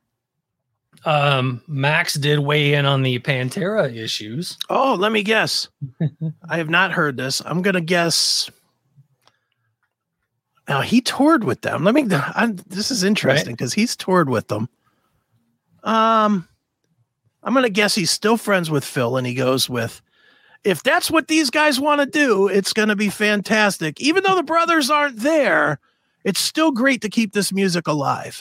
Um, Max did weigh in on the Pantera issues. Oh, let me guess. I have not heard this. I'm going to guess. Now, he toured with them. Let me, I'm, this is interesting because he's toured with them. Um, I'm going to guess he's still friends with Phil, and he goes with, if that's what these guys want to do, it's going to be fantastic. Even though the brothers aren't there, it's still great to keep this music alive.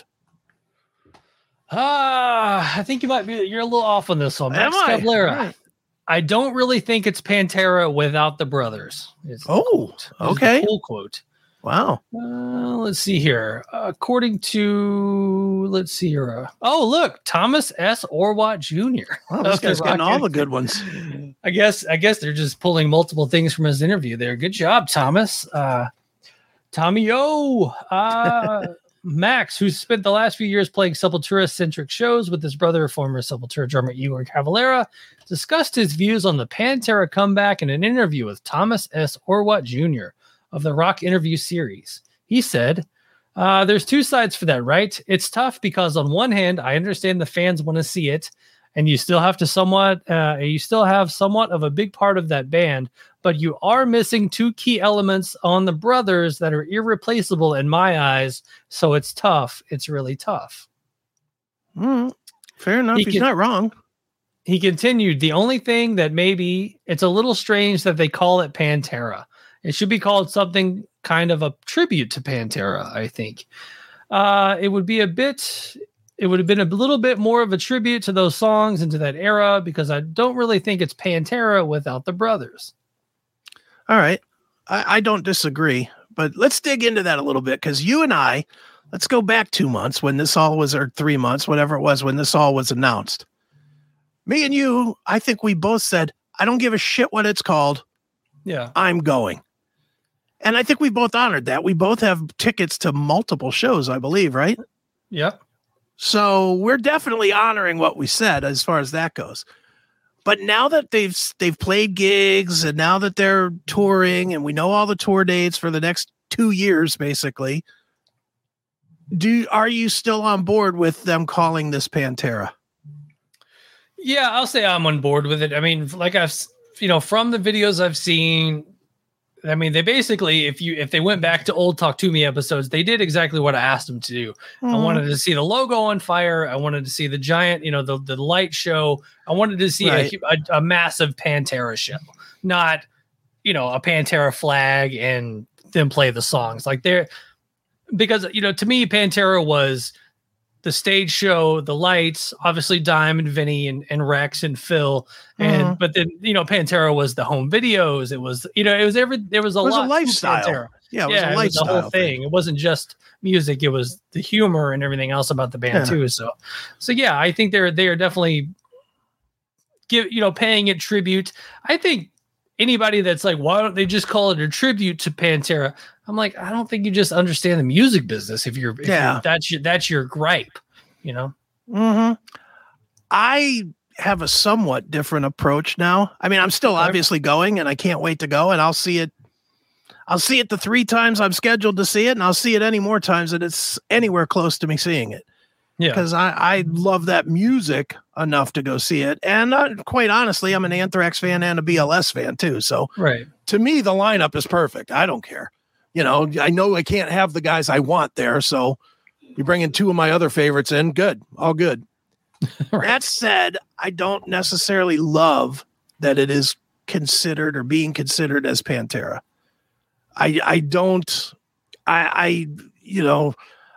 Ah, I think you might be, you're a little off on this one. Am Max I? Cavalera. Right. I don't really think it's Pantera without the brothers. Is the Oh, quote. Is the okay. full quote. Wow. Uh, let's see here. Uh, according to, let's see here. Uh, oh, look, Thomas S. Orwatt Junior Wow, this Of the guy's getting Rock all the Ent- good ones. I guess I guess they're just pulling multiple things from his interview there. Good job, Thomas. Uh, Tommy O. Uh, Max, who spent the last few years playing Sepultura-centric shows with his brother, former Sepultura drummer Igor Cavalera, discussed his views on the Pantera comeback in an interview with Thomas S. Orwatt Junior of the Rock Interview series. He said, uh, there's two sides for that, right? It's tough because on one hand, I understand the fans want to see it, and you still have to somewhat, uh, you still have somewhat of a big part of that band, but you are missing two key elements on the brothers that are irreplaceable in my eyes. So it's tough. It's really tough. Mm, fair enough. He He's can- not wrong. He continued, the only thing that maybe it's a little strange that they call it Pantera. It should be called something kind of a tribute to Pantera, I think. Uh, it would be a bit, it would have been a little bit more of a tribute to those songs and to that era, because I don't really think it's Pantera without the brothers. All right. I, I don't disagree, but let's dig into that a little bit, because you and I, let's go back two months when this all was, or three months, whatever it was, when this all was announced. Me and you, I think we both said, I don't give a shit what it's called. Yeah. I'm going. And I think we both honored that. We both have tickets to multiple shows, I believe, right? Yep. So we're definitely honoring what we said as far as that goes. But now that they've they've played gigs and now that they're touring and we know all the tour dates for the next two years, basically, do are you still on board with them calling this Pantera? Yeah, I'll say I'm on board with it. I mean, like I've, you know, from the videos I've seen, I mean, they basically, if you if they went back to old Talk To Me episodes, they did exactly what I asked them to do. Mm. I wanted to see the logo on fire. I wanted to see the giant, you know, the, the light show. I wanted to see right. a, a, a massive Pantera show, not, you know, a Pantera flag and them play the songs. Like they're, because, you know, to me, Pantera was the stage show, the lights, obviously Dime and Vinny and, and Rex and Phil. And, mm-hmm. but then, you know, Pantera was the home videos. It was, you know, it was every, there was a it was lot a lifestyle. Yeah. It was yeah, a lifestyle. It was the whole thing. thing. It wasn't just music. It was the humor and everything else about the band yeah. too. So, so yeah, I think they're, they are definitely give, you know, paying it tribute. I think anybody that's like, why don't they just call it a tribute to Pantera? I'm like, I don't think you just understand the music business. If you're, if yeah, you're, that's your, that's your gripe, you know? Mm-hmm. I have a somewhat different approach now. I mean, I'm still obviously going and I can't wait to go and I'll see it. I'll see it the three times I'm scheduled to see it. And I'll see it any more times that it's anywhere close to me seeing it. Yeah. Because I, I love that music enough to go see it. And uh, quite honestly, I'm an Anthrax fan and a B L S fan too. So right. to me, the lineup is perfect. I don't care. You know, I know I can't have the guys I want there. So you bring in two of my other favorites in. Good. All good. Right. That said, I don't necessarily love that it is considered or being considered as Pantera. I I don't, I, I you know,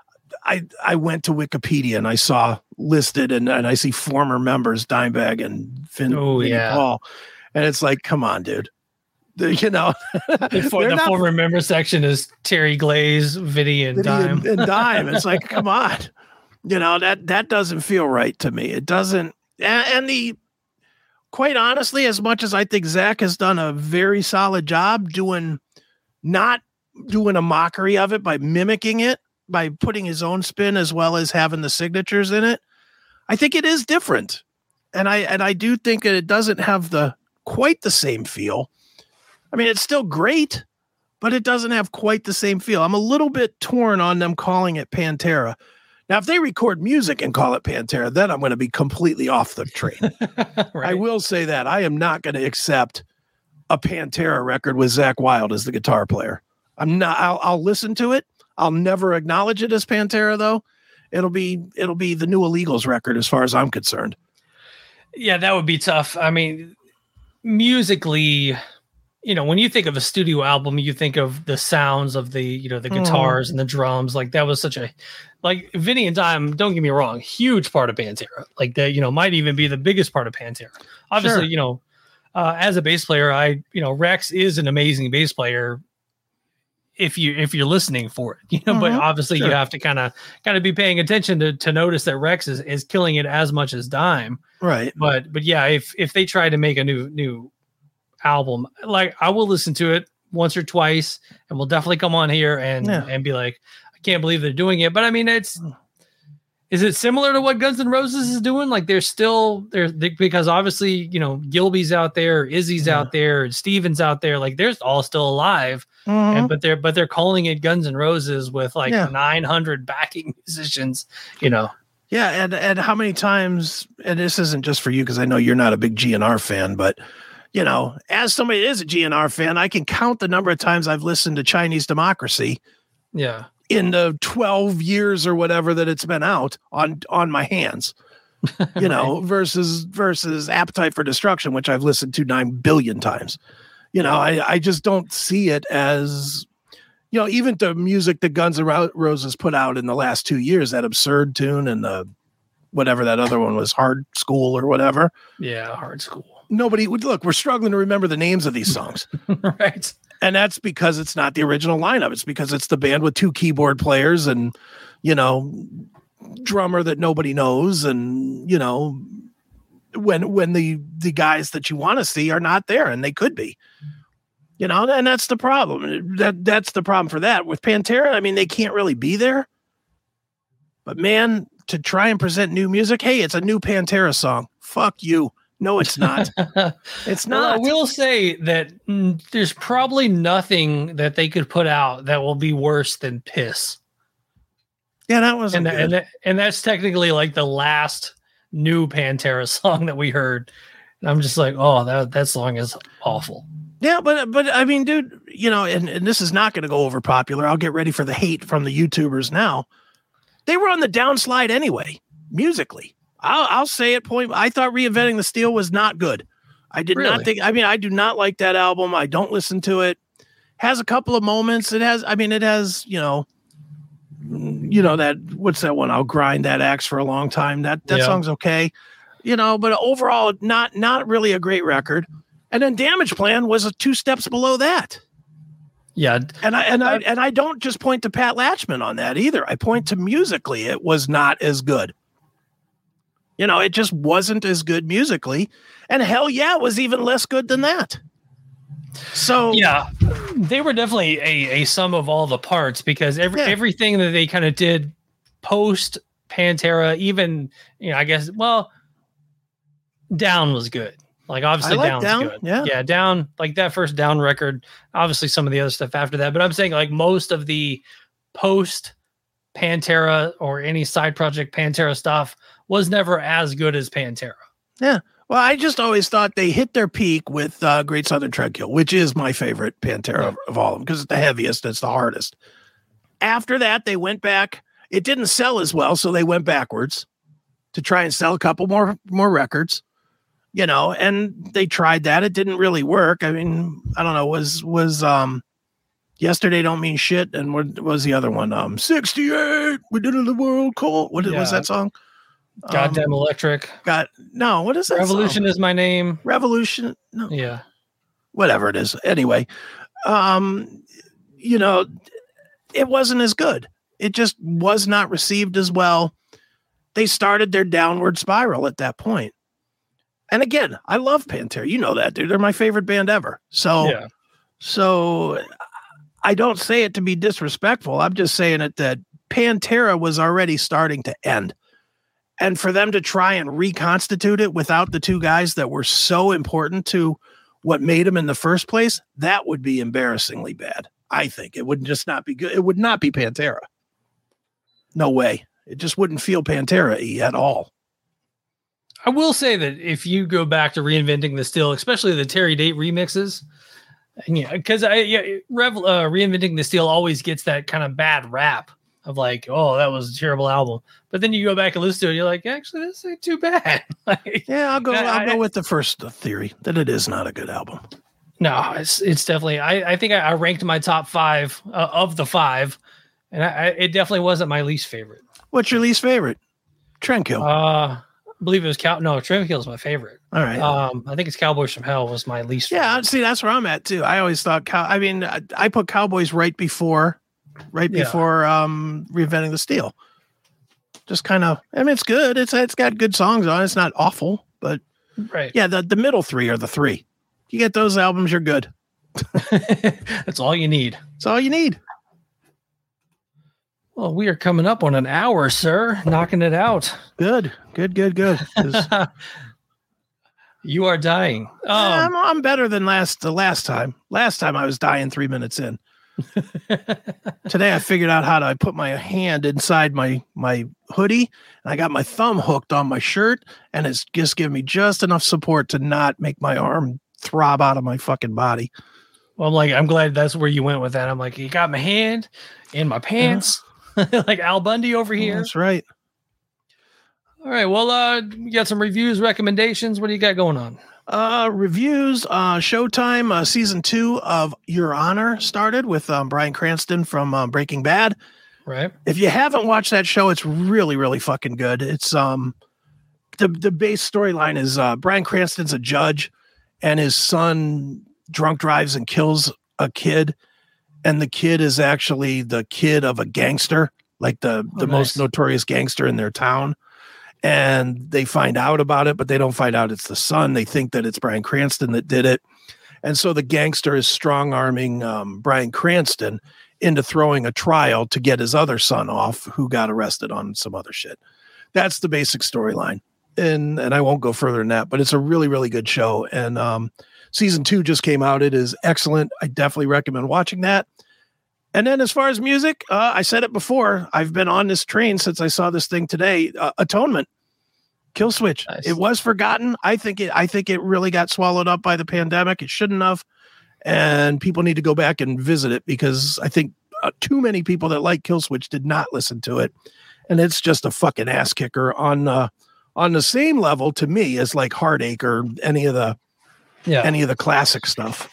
I I went to Wikipedia and I saw listed and, and I see former members, Dimebag and Finn, oh, Vinnie yeah. Paul. And it's like, come on, dude. The, you know, the, for, the not, former member section is Terry Glaze, Vinny, and Vinny Dime. And, and Dime. It's like, come on. You know, that that doesn't feel right to me. It doesn't. And, and the, quite honestly, as much as I think Zach has done a very solid job doing, not doing a mockery of it by mimicking it, by putting his own spin as well as having the signatures in it, I think it is different. And I and I do think that it doesn't have the quite the same feel. I mean, it's still great, but it doesn't have quite the same feel. I'm a little bit torn on them calling it Pantera. Now, if they record music and call it Pantera, then I'm going to be completely off the train. Right. I will say that. I am not going to accept a Pantera record with Zakk Wylde as the guitar player. I'm not. I'll, I'll listen to it. I'll never acknowledge it as Pantera, though. It'll be it'll be the new Illegals record as far as I'm concerned. Yeah, that would be tough. I mean, musically, you know, when you think of a studio album, you think of the sounds of the, you know, the guitars mm. and the drums. Like that was such a, like Vinny and Dime, don't get me wrong, huge part of Pantera. Like that, you know, might even be the biggest part of Pantera. Obviously, sure. you know, uh, as a bass player, I, you know, Rex is an amazing bass player. If you if you're listening for it, you know, mm-hmm. but obviously sure. you have to kind of kind of be paying attention to to notice that Rex is, is killing it as much as Dime. Right. But but yeah, if if they try to make a new new album, like I will listen to it once or twice and we'll definitely come on here and yeah. and be like, I can't believe they're doing it. But I mean, it's is it similar to what Guns N' Roses is doing? Like they're still there they, because obviously, you know, Gilby's out there, Izzy's yeah. out there, and Steven's out there. Like they're all still alive. Mm-hmm. And, but they're but they're calling it Guns N' Roses with like yeah. nine hundred backing musicians, you know. Yeah, and and how many times? And this isn't just for you because I know you're not a big G N R fan, but you know, as somebody that is a G N R fan, I can count the number of times I've listened to Chinese Democracy. Yeah, in the twelve years or whatever that it's been out on on my hands. You know, right. versus versus Appetite for Destruction, which I've listened to nine billion times. You know, I, I just don't see it as, you know, even the music that Guns N' Roses put out in the last two years, that Absurd tune and the whatever that other one was, Hard School or whatever. Yeah, Hard School. Nobody would look. We're struggling to remember the names of these songs. Right. And that's because it's not the original lineup. It's because it's the band with two keyboard players and, you know, drummer that nobody knows. And, you know, when when the the guys that you want to see are not there, and they could be, you know, and that's the problem. That that's the problem for that with Pantera. I mean, they can't really be there, but man, to try and present new music. Hey, it's a new Pantera song. Fuck you. No, it's not. It's not. Well, I will say that mm, there's probably nothing that they could put out that will be worse than Piss. Yeah, that wasn't and, good. and and that's technically like the last new Pantera song that we heard. And I'm just like, oh, that that song is awful. Yeah, but but I mean, dude, you know, and, and this is not going to go over popular. I'll get ready for the hate from the YouTubers now. They were on the downslide anyway, musically. I'll, I'll say it. Point. I thought Reinventing the Steel was not good. I did Really? not think. I mean, I do not like that album. I don't listen to it. Has a couple of moments. It has. I mean, it has. You know. You know that what's that one? I'll grind that axe for a long time. That that Yeah. song's okay. You know, but overall, not not really a great record. And then Damage Plan was a two steps below that. Yeah. And I and I and I don't just point to Pat Latchman on that either. I point to musically, it was not as good. You know, it just wasn't as good musically. And hell yeah, it was even less good than that. So Yeah. They were definitely a, a sum of all the parts because every Yeah. everything that they kind of did post Pantera, even, you know, I guess, well, Down was good. Like obviously I like Down's Down, good. yeah. Yeah, Down, like that first Down record, obviously some of the other stuff after that, but I'm saying like most of the post Pantera or any side project Pantera stuff was never as good as Pantera. yeah. Well, I just always thought they hit their peak with uh, Great Southern Treadkill, which is my favorite Pantera Yeah. of, of all of them because it's the heaviest, it's the hardest. After that, they went back. It didn't sell as well, so they went backwards to try and sell a couple more more records. You know, and they tried that. It didn't really work. I mean, I don't know. Was was um, Yesterday Don't Mean Shit, and what was the other one? Um, sixty-eight. We did it in the world cold. What Yeah. was that song? Goddamn Um, Electric. got no. What is that? Revolution song? is my name. Revolution. No, Yeah. whatever it is. Anyway, um, you know, it wasn't as good. It just was not received as well. They started their downward spiral at that point. And again, I love Pantera. You know that, dude. They're my favorite band ever. So, Yeah. so I don't say it to be disrespectful. I'm just saying it that Pantera was already starting to end. And for them to try and reconstitute it without the two guys that were so important to what made them in the first place, that would be embarrassingly bad. I think it would just not be good. It would not be Pantera. No way. It just wouldn't feel Pantera-y at all. I will say that if you go back to Reinventing the Steel, especially the Terry Date remixes, and yeah, because I yeah, Rev, uh, Reinventing the Steel always gets that kind of bad rap of like, oh, that was a terrible album. But then you go back and listen to it, you're like, actually, this ain't too bad. Like, Yeah, I'll go. I- I'll I- go with the first theory that it is not a good album. no, it's it's definitely. I, I think I, I ranked my top five uh, of the five, and I, I, it definitely wasn't my least favorite. What's your least favorite? Trendkill. Uh, I believe it was Cow. No, Trendkill is my favorite. All right. Um, I think it's Cowboys from Hell was my least. Yeah, favorite. see, that's where I'm at too. I always thought cow. I mean, I, I put Cowboys right before, right Yeah. before um, Reinventing the Steel. Just kind of. I mean, it's good. It's it's got good songs on it. It's not awful, but right. yeah, the the middle three are the three. You get those albums, you're good. That's all you need. That's all you need. Well, we are coming up on an hour, sir. Knocking it out. Good, good, good, good. 'Cause, You are dying. Um, I'm I'm better than last the last time. Last time I was dying three minutes in. Today I figured out how to I put my hand inside my my hoodie and I got my thumb hooked on my shirt and it's just giving me just enough support to not make my arm throb out of my fucking body. well, I'm like, I'm glad that's where you went with that. I'm like, you got my hand in my pants, like Al Bundy over here. That's right. All right. Well, uh, you got some reviews, recommendations. What do you got going on? Uh, reviews. Uh, Showtime. Uh, season two of Your Honor started with um, Bryan Cranston from uh, Breaking Bad. Right. If you haven't watched that show, it's really, really fucking good. It's um, the the base storyline is uh, Bryan Cranston's a judge, and his son drunk drives and kills a kid, and the kid is actually the kid of a gangster, like the Oh, the most nice. notorious gangster in their town. And they find out about it, but they don't find out it's the son. They think that it's Bryan Cranston that did it. And so the gangster is strong arming um, Bryan Cranston into throwing a trial to get his other son off, who got arrested on some other shit. that's the basic storyline. And and I won't go further than that, but it's a really, really good show. And um, season two just came out. It is excellent. I definitely recommend watching that. And then as far as music, uh, I said it before, I've been on this train since I saw this thing today. Uh, Atonement, Killswitch. Nice. It was forgotten. I think it. I think it really got swallowed up by the pandemic. It shouldn't have, and people need to go back and visit it because I think uh, too many people that like Killswitch did not listen to it, and it's just a fucking ass kicker on uh, on the same level to me as like Heartache or any of the yeah. any of the classic stuff.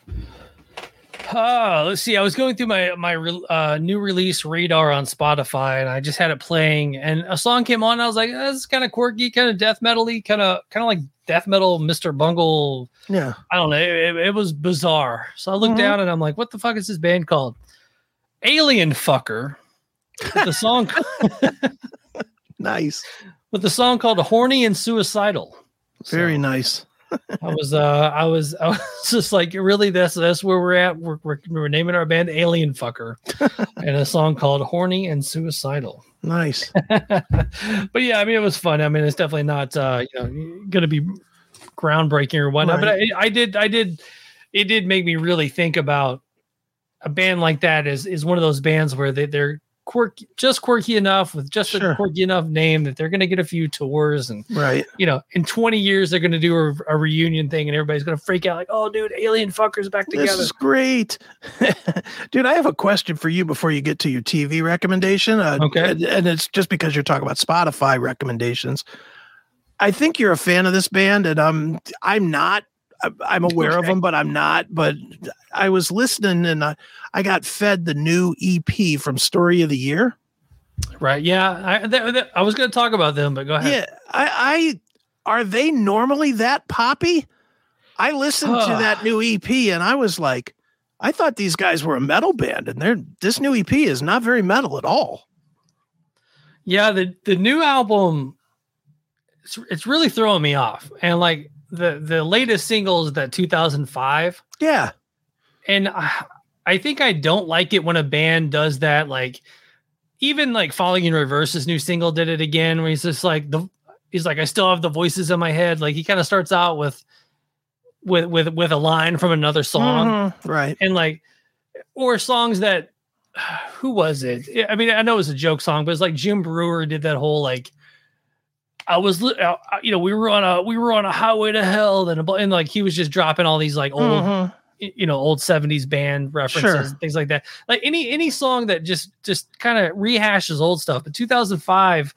Oh, let's see. I was going through my my uh, new release radar on Spotify, and I just had it playing, and a song came on. And I was like, "This is kind of quirky, kind of death metal-y, kind of kind of like death metal, Mister Bungle." Yeah, I don't know. It, it was bizarre. So I looked mm-hmm. down, and I'm like, "What the fuck is this band called?" Alien Fucker. With the song, nice. With the song called "Horny and Suicidal." Very so, nice. I was, uh, I was, I was just like, really, that's that's where we're at. We're we're, we're naming our band Alien Fucker, and a song called "Horny and Suicidal." Nice. But yeah, I mean, it was fun. I mean, it's definitely not, uh, you know, going to be groundbreaking or whatnot. Right. But I, I did, I did, it did make me really think about a band like that. Is is one of those bands where they they're quirky, just quirky enough with just sure. a quirky enough name that they're going to get a few tours, and right, you know, in twenty years they're going to do a, a reunion thing, and everybody's going to freak out like, "Oh, dude, Alien Fuckers back together." This is great, dude. I have a question for you before you get to your T V recommendation. Uh, okay, and, and it's just because you're talking about Spotify recommendations. I think you're a fan of this band, and I'm I'm not. I'm aware okay. of them, but I'm not. But I was listening, and I, I got fed the new E P from Story of the Year. Right? Yeah, I, th- th- I was going to talk about them, but go ahead. Yeah, I, I are they normally that poppy? I listened to that new E P, and I was like, I thought these guys were a metal band, and they're this new E P is not very metal at all. Yeah, the the new album, it's, it's really throwing me off, and like. The the latest single is that two thousand five. Yeah. And I, I think I don't like it when a band does that. Like even like Falling in Reverse's new single did it again, where he's just like the he's like, I still have the voices in my head. Like he kind of starts out with with with with a line from another song. Mm-hmm. Right. And like or songs that who was it? I mean, I know it was a joke song, but it's like Jim Brewer did that whole like I was, uh, you know, we were on a we were on a highway to hell, and, and like he was just dropping all these like old, mm-hmm. you know, old seventies band references, sure. and things like that. Like any any song that just just kind of rehashes old stuff. But two thousand five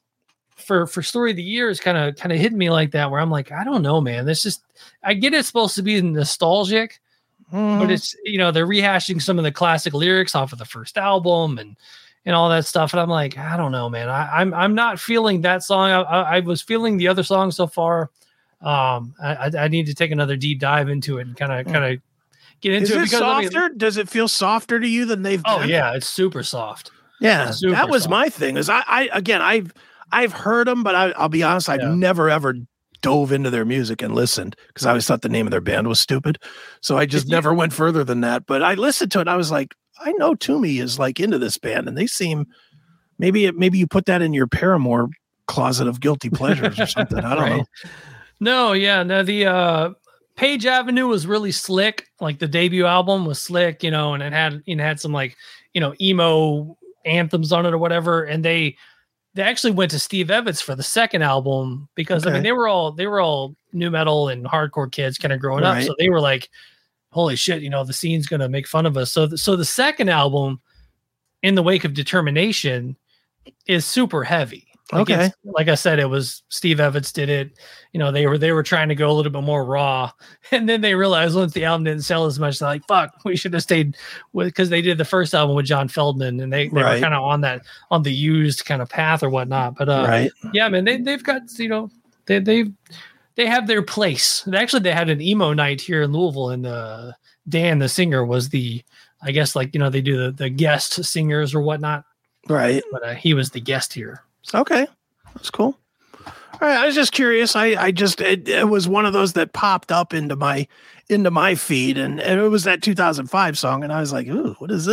for for Story of the Year is kind of kind of hitting me like that, where I'm like, I don't know, man. This just I get it's supposed to be nostalgic, mm-hmm. but it's you know they're rehashing some of the classic lyrics off of the first album and. And all that stuff, and I'm like, I don't know, man. I, I'm I'm not feeling that song. I, I, I was feeling the other songs so far. Um, I, I need to take another deep dive into it and kind of kind of get into Is it. it Because softer? I mean, Does it feel softer to you than they've? Oh been? yeah, it's super soft. Yeah, super that was soft. my thing. Is I, I again I've I've heard them, but I, I'll be honest, I've yeah. never ever dove into their music and listened because I always thought the name of their band was stupid. So I just never went further than that. But I listened to it. And I was like, I know Toomey is like into this band, and they seem. Maybe it, maybe you put that in your Paramore closet of guilty pleasures or something. I don't right. know. No, yeah, no. The uh, Page Avenue was really slick. Like the debut album was slick, you know, and it had you know had some like you know emo anthems on it or whatever. And they they actually went to Steve Evans for the second album because okay. I mean they were all they were all new metal and hardcore kids kind of growing right. up, so they were like, holy shit, you know, the scene's gonna make fun of us. So the, so the second album, In the Wake of Determination, is super heavy. Like okay. Like I said, it was Steve Evans did it. You know, they were they were trying to go a little bit more raw. And then they realized once the album didn't sell as much, they're like, fuck, we should have stayed with because they did the first album with John Feldman and they, they right. were kind of on that on the used kind of path or whatnot. But uh right. yeah, man, they they've got, you know, they they they have their place. And actually they had an emo night here in Louisville, and uh Dan, the singer, was the I guess like, you know, they do the, the guest singers or whatnot. Right. But uh, he was the guest here. So. Okay. That's cool. All right. I was just curious. I, I just, it, it was one of those that popped up into my, into my feed, and, and it was that two thousand five song. And I was like, ooh, what is this?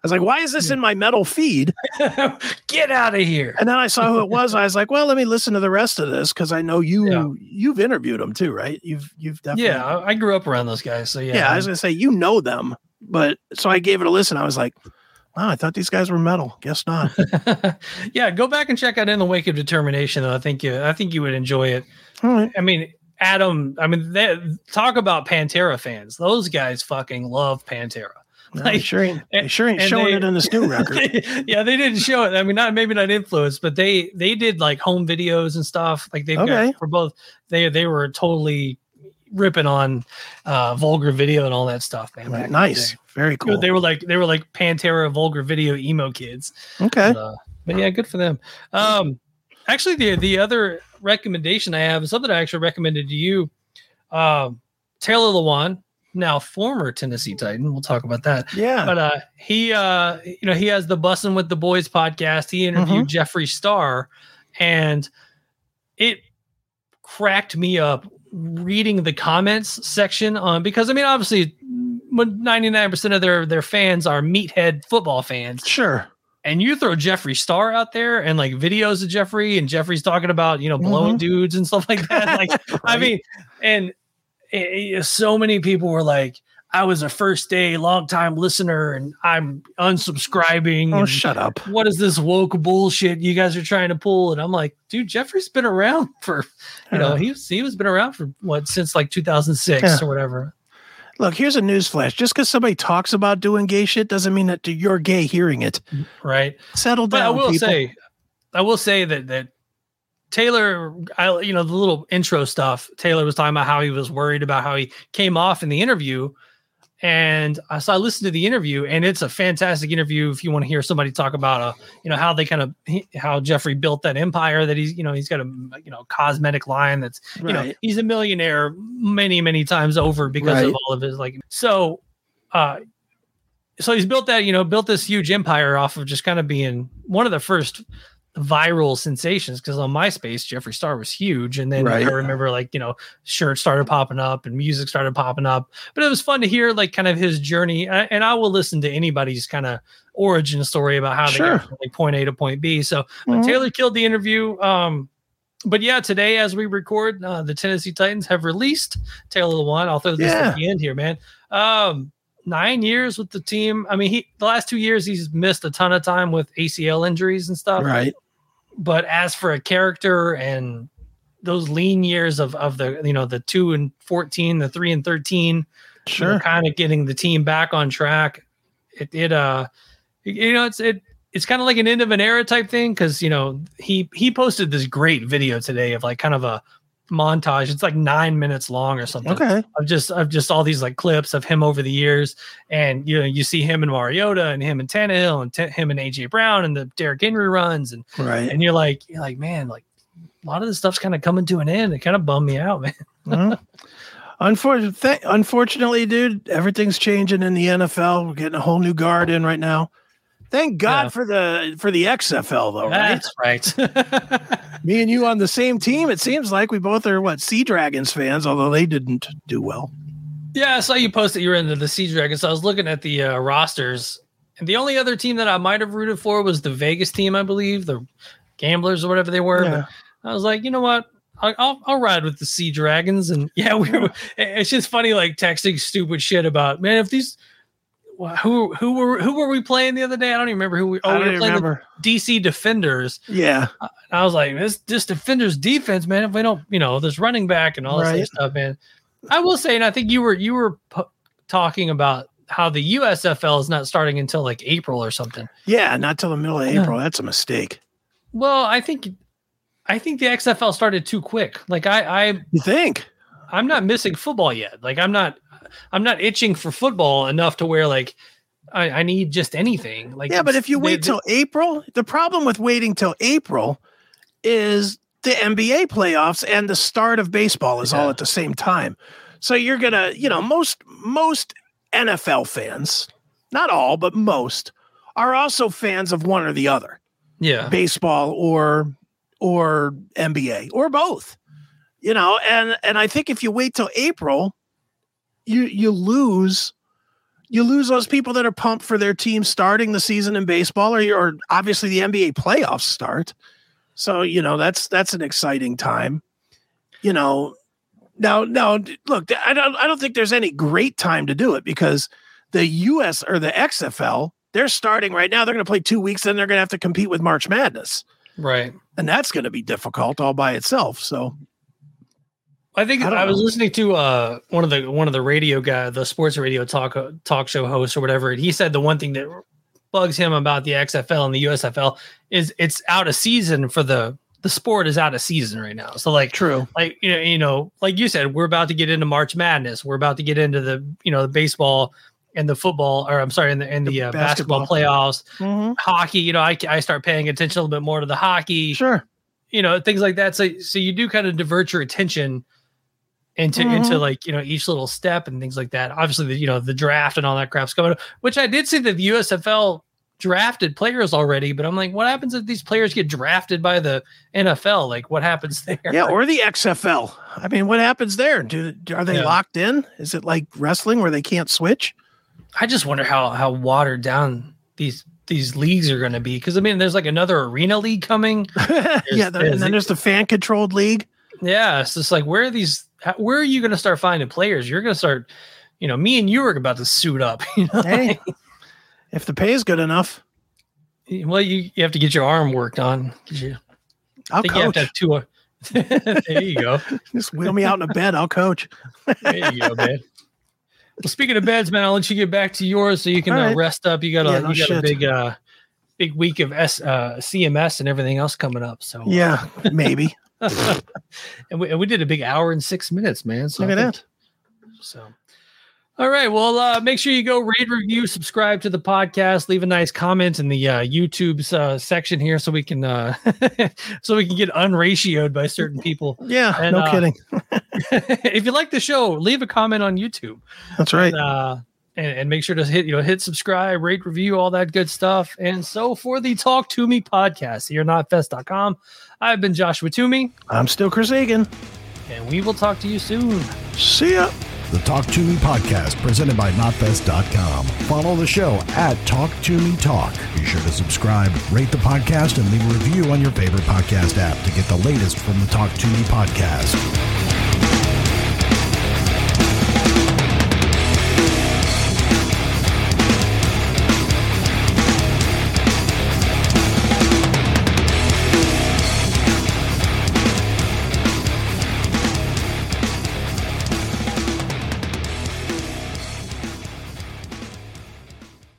was like, why is this in my metal feed? Get out of here. And then I saw who it was. I was like, well, let me listen to the rest of this because I know you Yeah. you've interviewed them too, right? You've you've definitely Yeah, I, I grew up around those guys. So yeah. yeah. I was gonna say you know them, but so I gave it a listen. I was like, wow, I thought these guys were metal. Guess not. Yeah, go back and check out In the Wake of Determination. Though I think you, I think you would enjoy it. All right. I mean, Adam. I mean, they, talk about Pantera fans. Those guys fucking love Pantera. No, Like, they sure ain't, they sure ain't and showing they- it in this new record. Yeah, they didn't show it. I mean, not maybe not influenced, but they they did like home videos and stuff. Like they've Okay. got for both. They they were totally ripping on uh, vulgar video and all that stuff, man. back in the Nice. day. Very cool. They were like they were like Pantera vulgar video emo kids. Okay. But, uh, but yeah, good for them. Um, actually, the the other recommendation I have is something I actually recommended to you. Um, Taylor Lewan, now former Tennessee Titan. We'll talk about that. Yeah. But uh, he, uh, you know, he has the Bussin' with the Boys podcast. He interviewed Mhm. Jeffree Star, and it cracked me up reading the comments section on because I mean, obviously, ninety-nine percent of their their fans are meathead football fans. Sure. And you throw Jeffree Star out there and like videos of Jeffree and Jeffree's talking about, you know, blowing Mhm. dudes and stuff like that. Like, I Right. mean, and it, it- so many people were like, I was a first day long time listener and I'm unsubscribing. Oh, and shut up. what is this woke bullshit you guys are trying to pull? And I'm like, dude, Jeffree's been around for, you know, Yeah. he's, he was been around for what, since like two thousand six Yeah. or whatever. Look, here's a news flash. Just because somebody talks about doing gay shit doesn't mean that you're gay hearing it. Right. Settle But down. I will people. say, I will say that that Taylor, I you know the little intro stuff. Taylor was talking about how he was worried about how he came off in the interview, and I so I listened to the interview, and it's a fantastic interview. If you want to hear somebody talk about uh you know how they kind of how Jeffree built that empire, that he's you know he's got a you know cosmetic line that's you know Right. he's a millionaire many many times over because Right. of all of his like so. uh So he's built that, you know, built this huge empire off of just kind of being one of the first viral sensations. Because on MySpace, Jeffree Star was huge, and then Right. I remember, like, you know, shirts started popping up and music started popping up. But it was fun to hear, like, kind of his journey. And I, and I will listen to anybody's kind of origin story about how they Sure. got from like point A to point B. So Mhm. Taylor killed the interview. Um, but yeah, today as we record, uh, the Tennessee Titans have released Taylor Lewan. I'll throw this Yeah. at the end here, man. Um, nine years with the team. I mean, he the last two years he's missed a ton of time with A C L injuries and stuff. Right. But as for a character and those lean years of of the you know the two and fourteen, the three and thirteen, Sure. kind of getting the team back on track. It it uh you know it's it it's kind of like an end of an era type thing because you know he he posted this great video today of like kind of a montage. It's like nine minutes long or something. Okay. Of just of just all these like clips of him over the years, and you know you see him and Mariota and him and Tannehill and t- him and A J Brown and the Derrick Henry runs, and Right. and you're like you're like man, like a lot of this stuff's kind of coming to an end. It kind of bummed me out, man. Well, unfortunately, th- unfortunately, dude, everything's changing in the N F L. We're getting a whole new guard in right now. Thank God Yeah. for the for the X F L though, right? That's right. Me and you on the same team. It seems like we both are what Sea Dragons fans, although they didn't do well. Yeah, I saw you post that you were into the Sea Dragons. So I was looking at the uh, rosters, and the only other team that I might have rooted for was the Vegas team, I believe, the Gamblers or whatever they were. Yeah. But I was like, you know what? I'll, I'll I'll ride with the Sea Dragons, and yeah, we were. It's just funny, like texting stupid shit about man. If these, wh- who who were who were we playing the other day? I don't even remember who we. Oh, I we don't were even playing remember. the D C Defenders. Yeah. And I was like, this this Defenders defense, man. If we don't, you know, this running back and all this other Right. stuff, man. I will say, and I think you were you were p- talking about how the U S F L is not starting until like April or something. Yeah, not till the middle of Yeah. April. That's a mistake. Well, I think I think the X F L started too quick. Like I I You think? I'm not missing football yet. Like I'm not I'm not itching for football enough to where like I, I need just anything. Like Yeah, but if you they- wait they- till April, the problem with waiting till April is the N B A playoffs and the start of baseball is all Yeah. at the same time. So you're gonna, you know, most most N F L fans, not all, but most, are also fans of one or the other, yeah. baseball or or N B A or both. You know, and and I think if you wait till April, you you lose you lose those people that are pumped for their team starting the season in baseball, or, or obviously the N B A playoffs start. So, you know, that's, that's an exciting time, you know. Now, now look, I don't, I don't think there's any great time to do it because the U S or the X F L, they're starting right now. They're going to play two weeks, then they're going to have to compete with March Madness. Right. And that's going to be difficult all by itself. So I think I, I was listening to uh, one of the one of the radio guy, the sports radio talk uh, talk show host or whatever, and he said the one thing that bugs him about the X F L and the U S F L is it's out of season for the the sport is out of season right now. So like true, like you know, you know, like you said, we're about to get into March Madness. We're about to get into the you know the baseball and the football, or I'm sorry, in the in the, the uh, basketball. basketball playoffs, mm-hmm. hockey. You know, I I start paying attention a little bit more to the hockey. Sure, you know, things like that. So so you do kind of divert your attention into mm-hmm. into like you know each little step and things like that. Obviously, the you know the draft and all that crap's coming up, which I did see that the U S F L drafted players already, but I'm like, what happens if these players get drafted by the N F L? Like, what happens there? Yeah, or the X F L. I mean, what happens there? Do are they yeah. locked in? Is it like wrestling where they can't switch? I just wonder how how watered down these these leagues are going to be, because I mean, there's like another arena league coming. yeah, there, and then there's the fan controlled league. Yeah, it's just like, where are these? How, where are you going to start finding players? You're going to start, you know, me and you are about to suit up. You know, hey, if the pay is good enough. Well, you, you have to get your arm worked on. You, I'll think coach. You have to have two. Uh, there you go. Just wheel me out in a bed. I'll coach. There you go, man. Well, speaking of beds, man, I'll let you get back to yours so you can right. uh, rest up. You got a yeah, no you got shit. a big uh, big week of S, uh, C M S and everything else coming up. So yeah, maybe. and, we, and we did a big hour and six minutes, man. So look at that. So. All right. Well, uh, make sure you go rate, review, subscribe to the podcast, leave a nice comment in the uh, YouTube's uh, section here, so we can uh, so we can get unratioed by certain people. Yeah, and, no uh, kidding. If you like the show, leave a comment on YouTube. That's right. And, uh, and, and make sure to hit you know hit subscribe, rate, review, all that good stuff. And so for the Talk To Me podcast, you're not fest dot com. I've been Joshua Toomey. I'm still Chris Hagan. And we will talk to you soon. See ya. The Talk To Me podcast, presented by not fest dot com. Follow the show at Talk To Me Talk. Be sure to subscribe, rate the podcast, and leave a review on your favorite podcast app to get the latest from the Talk To Me podcast.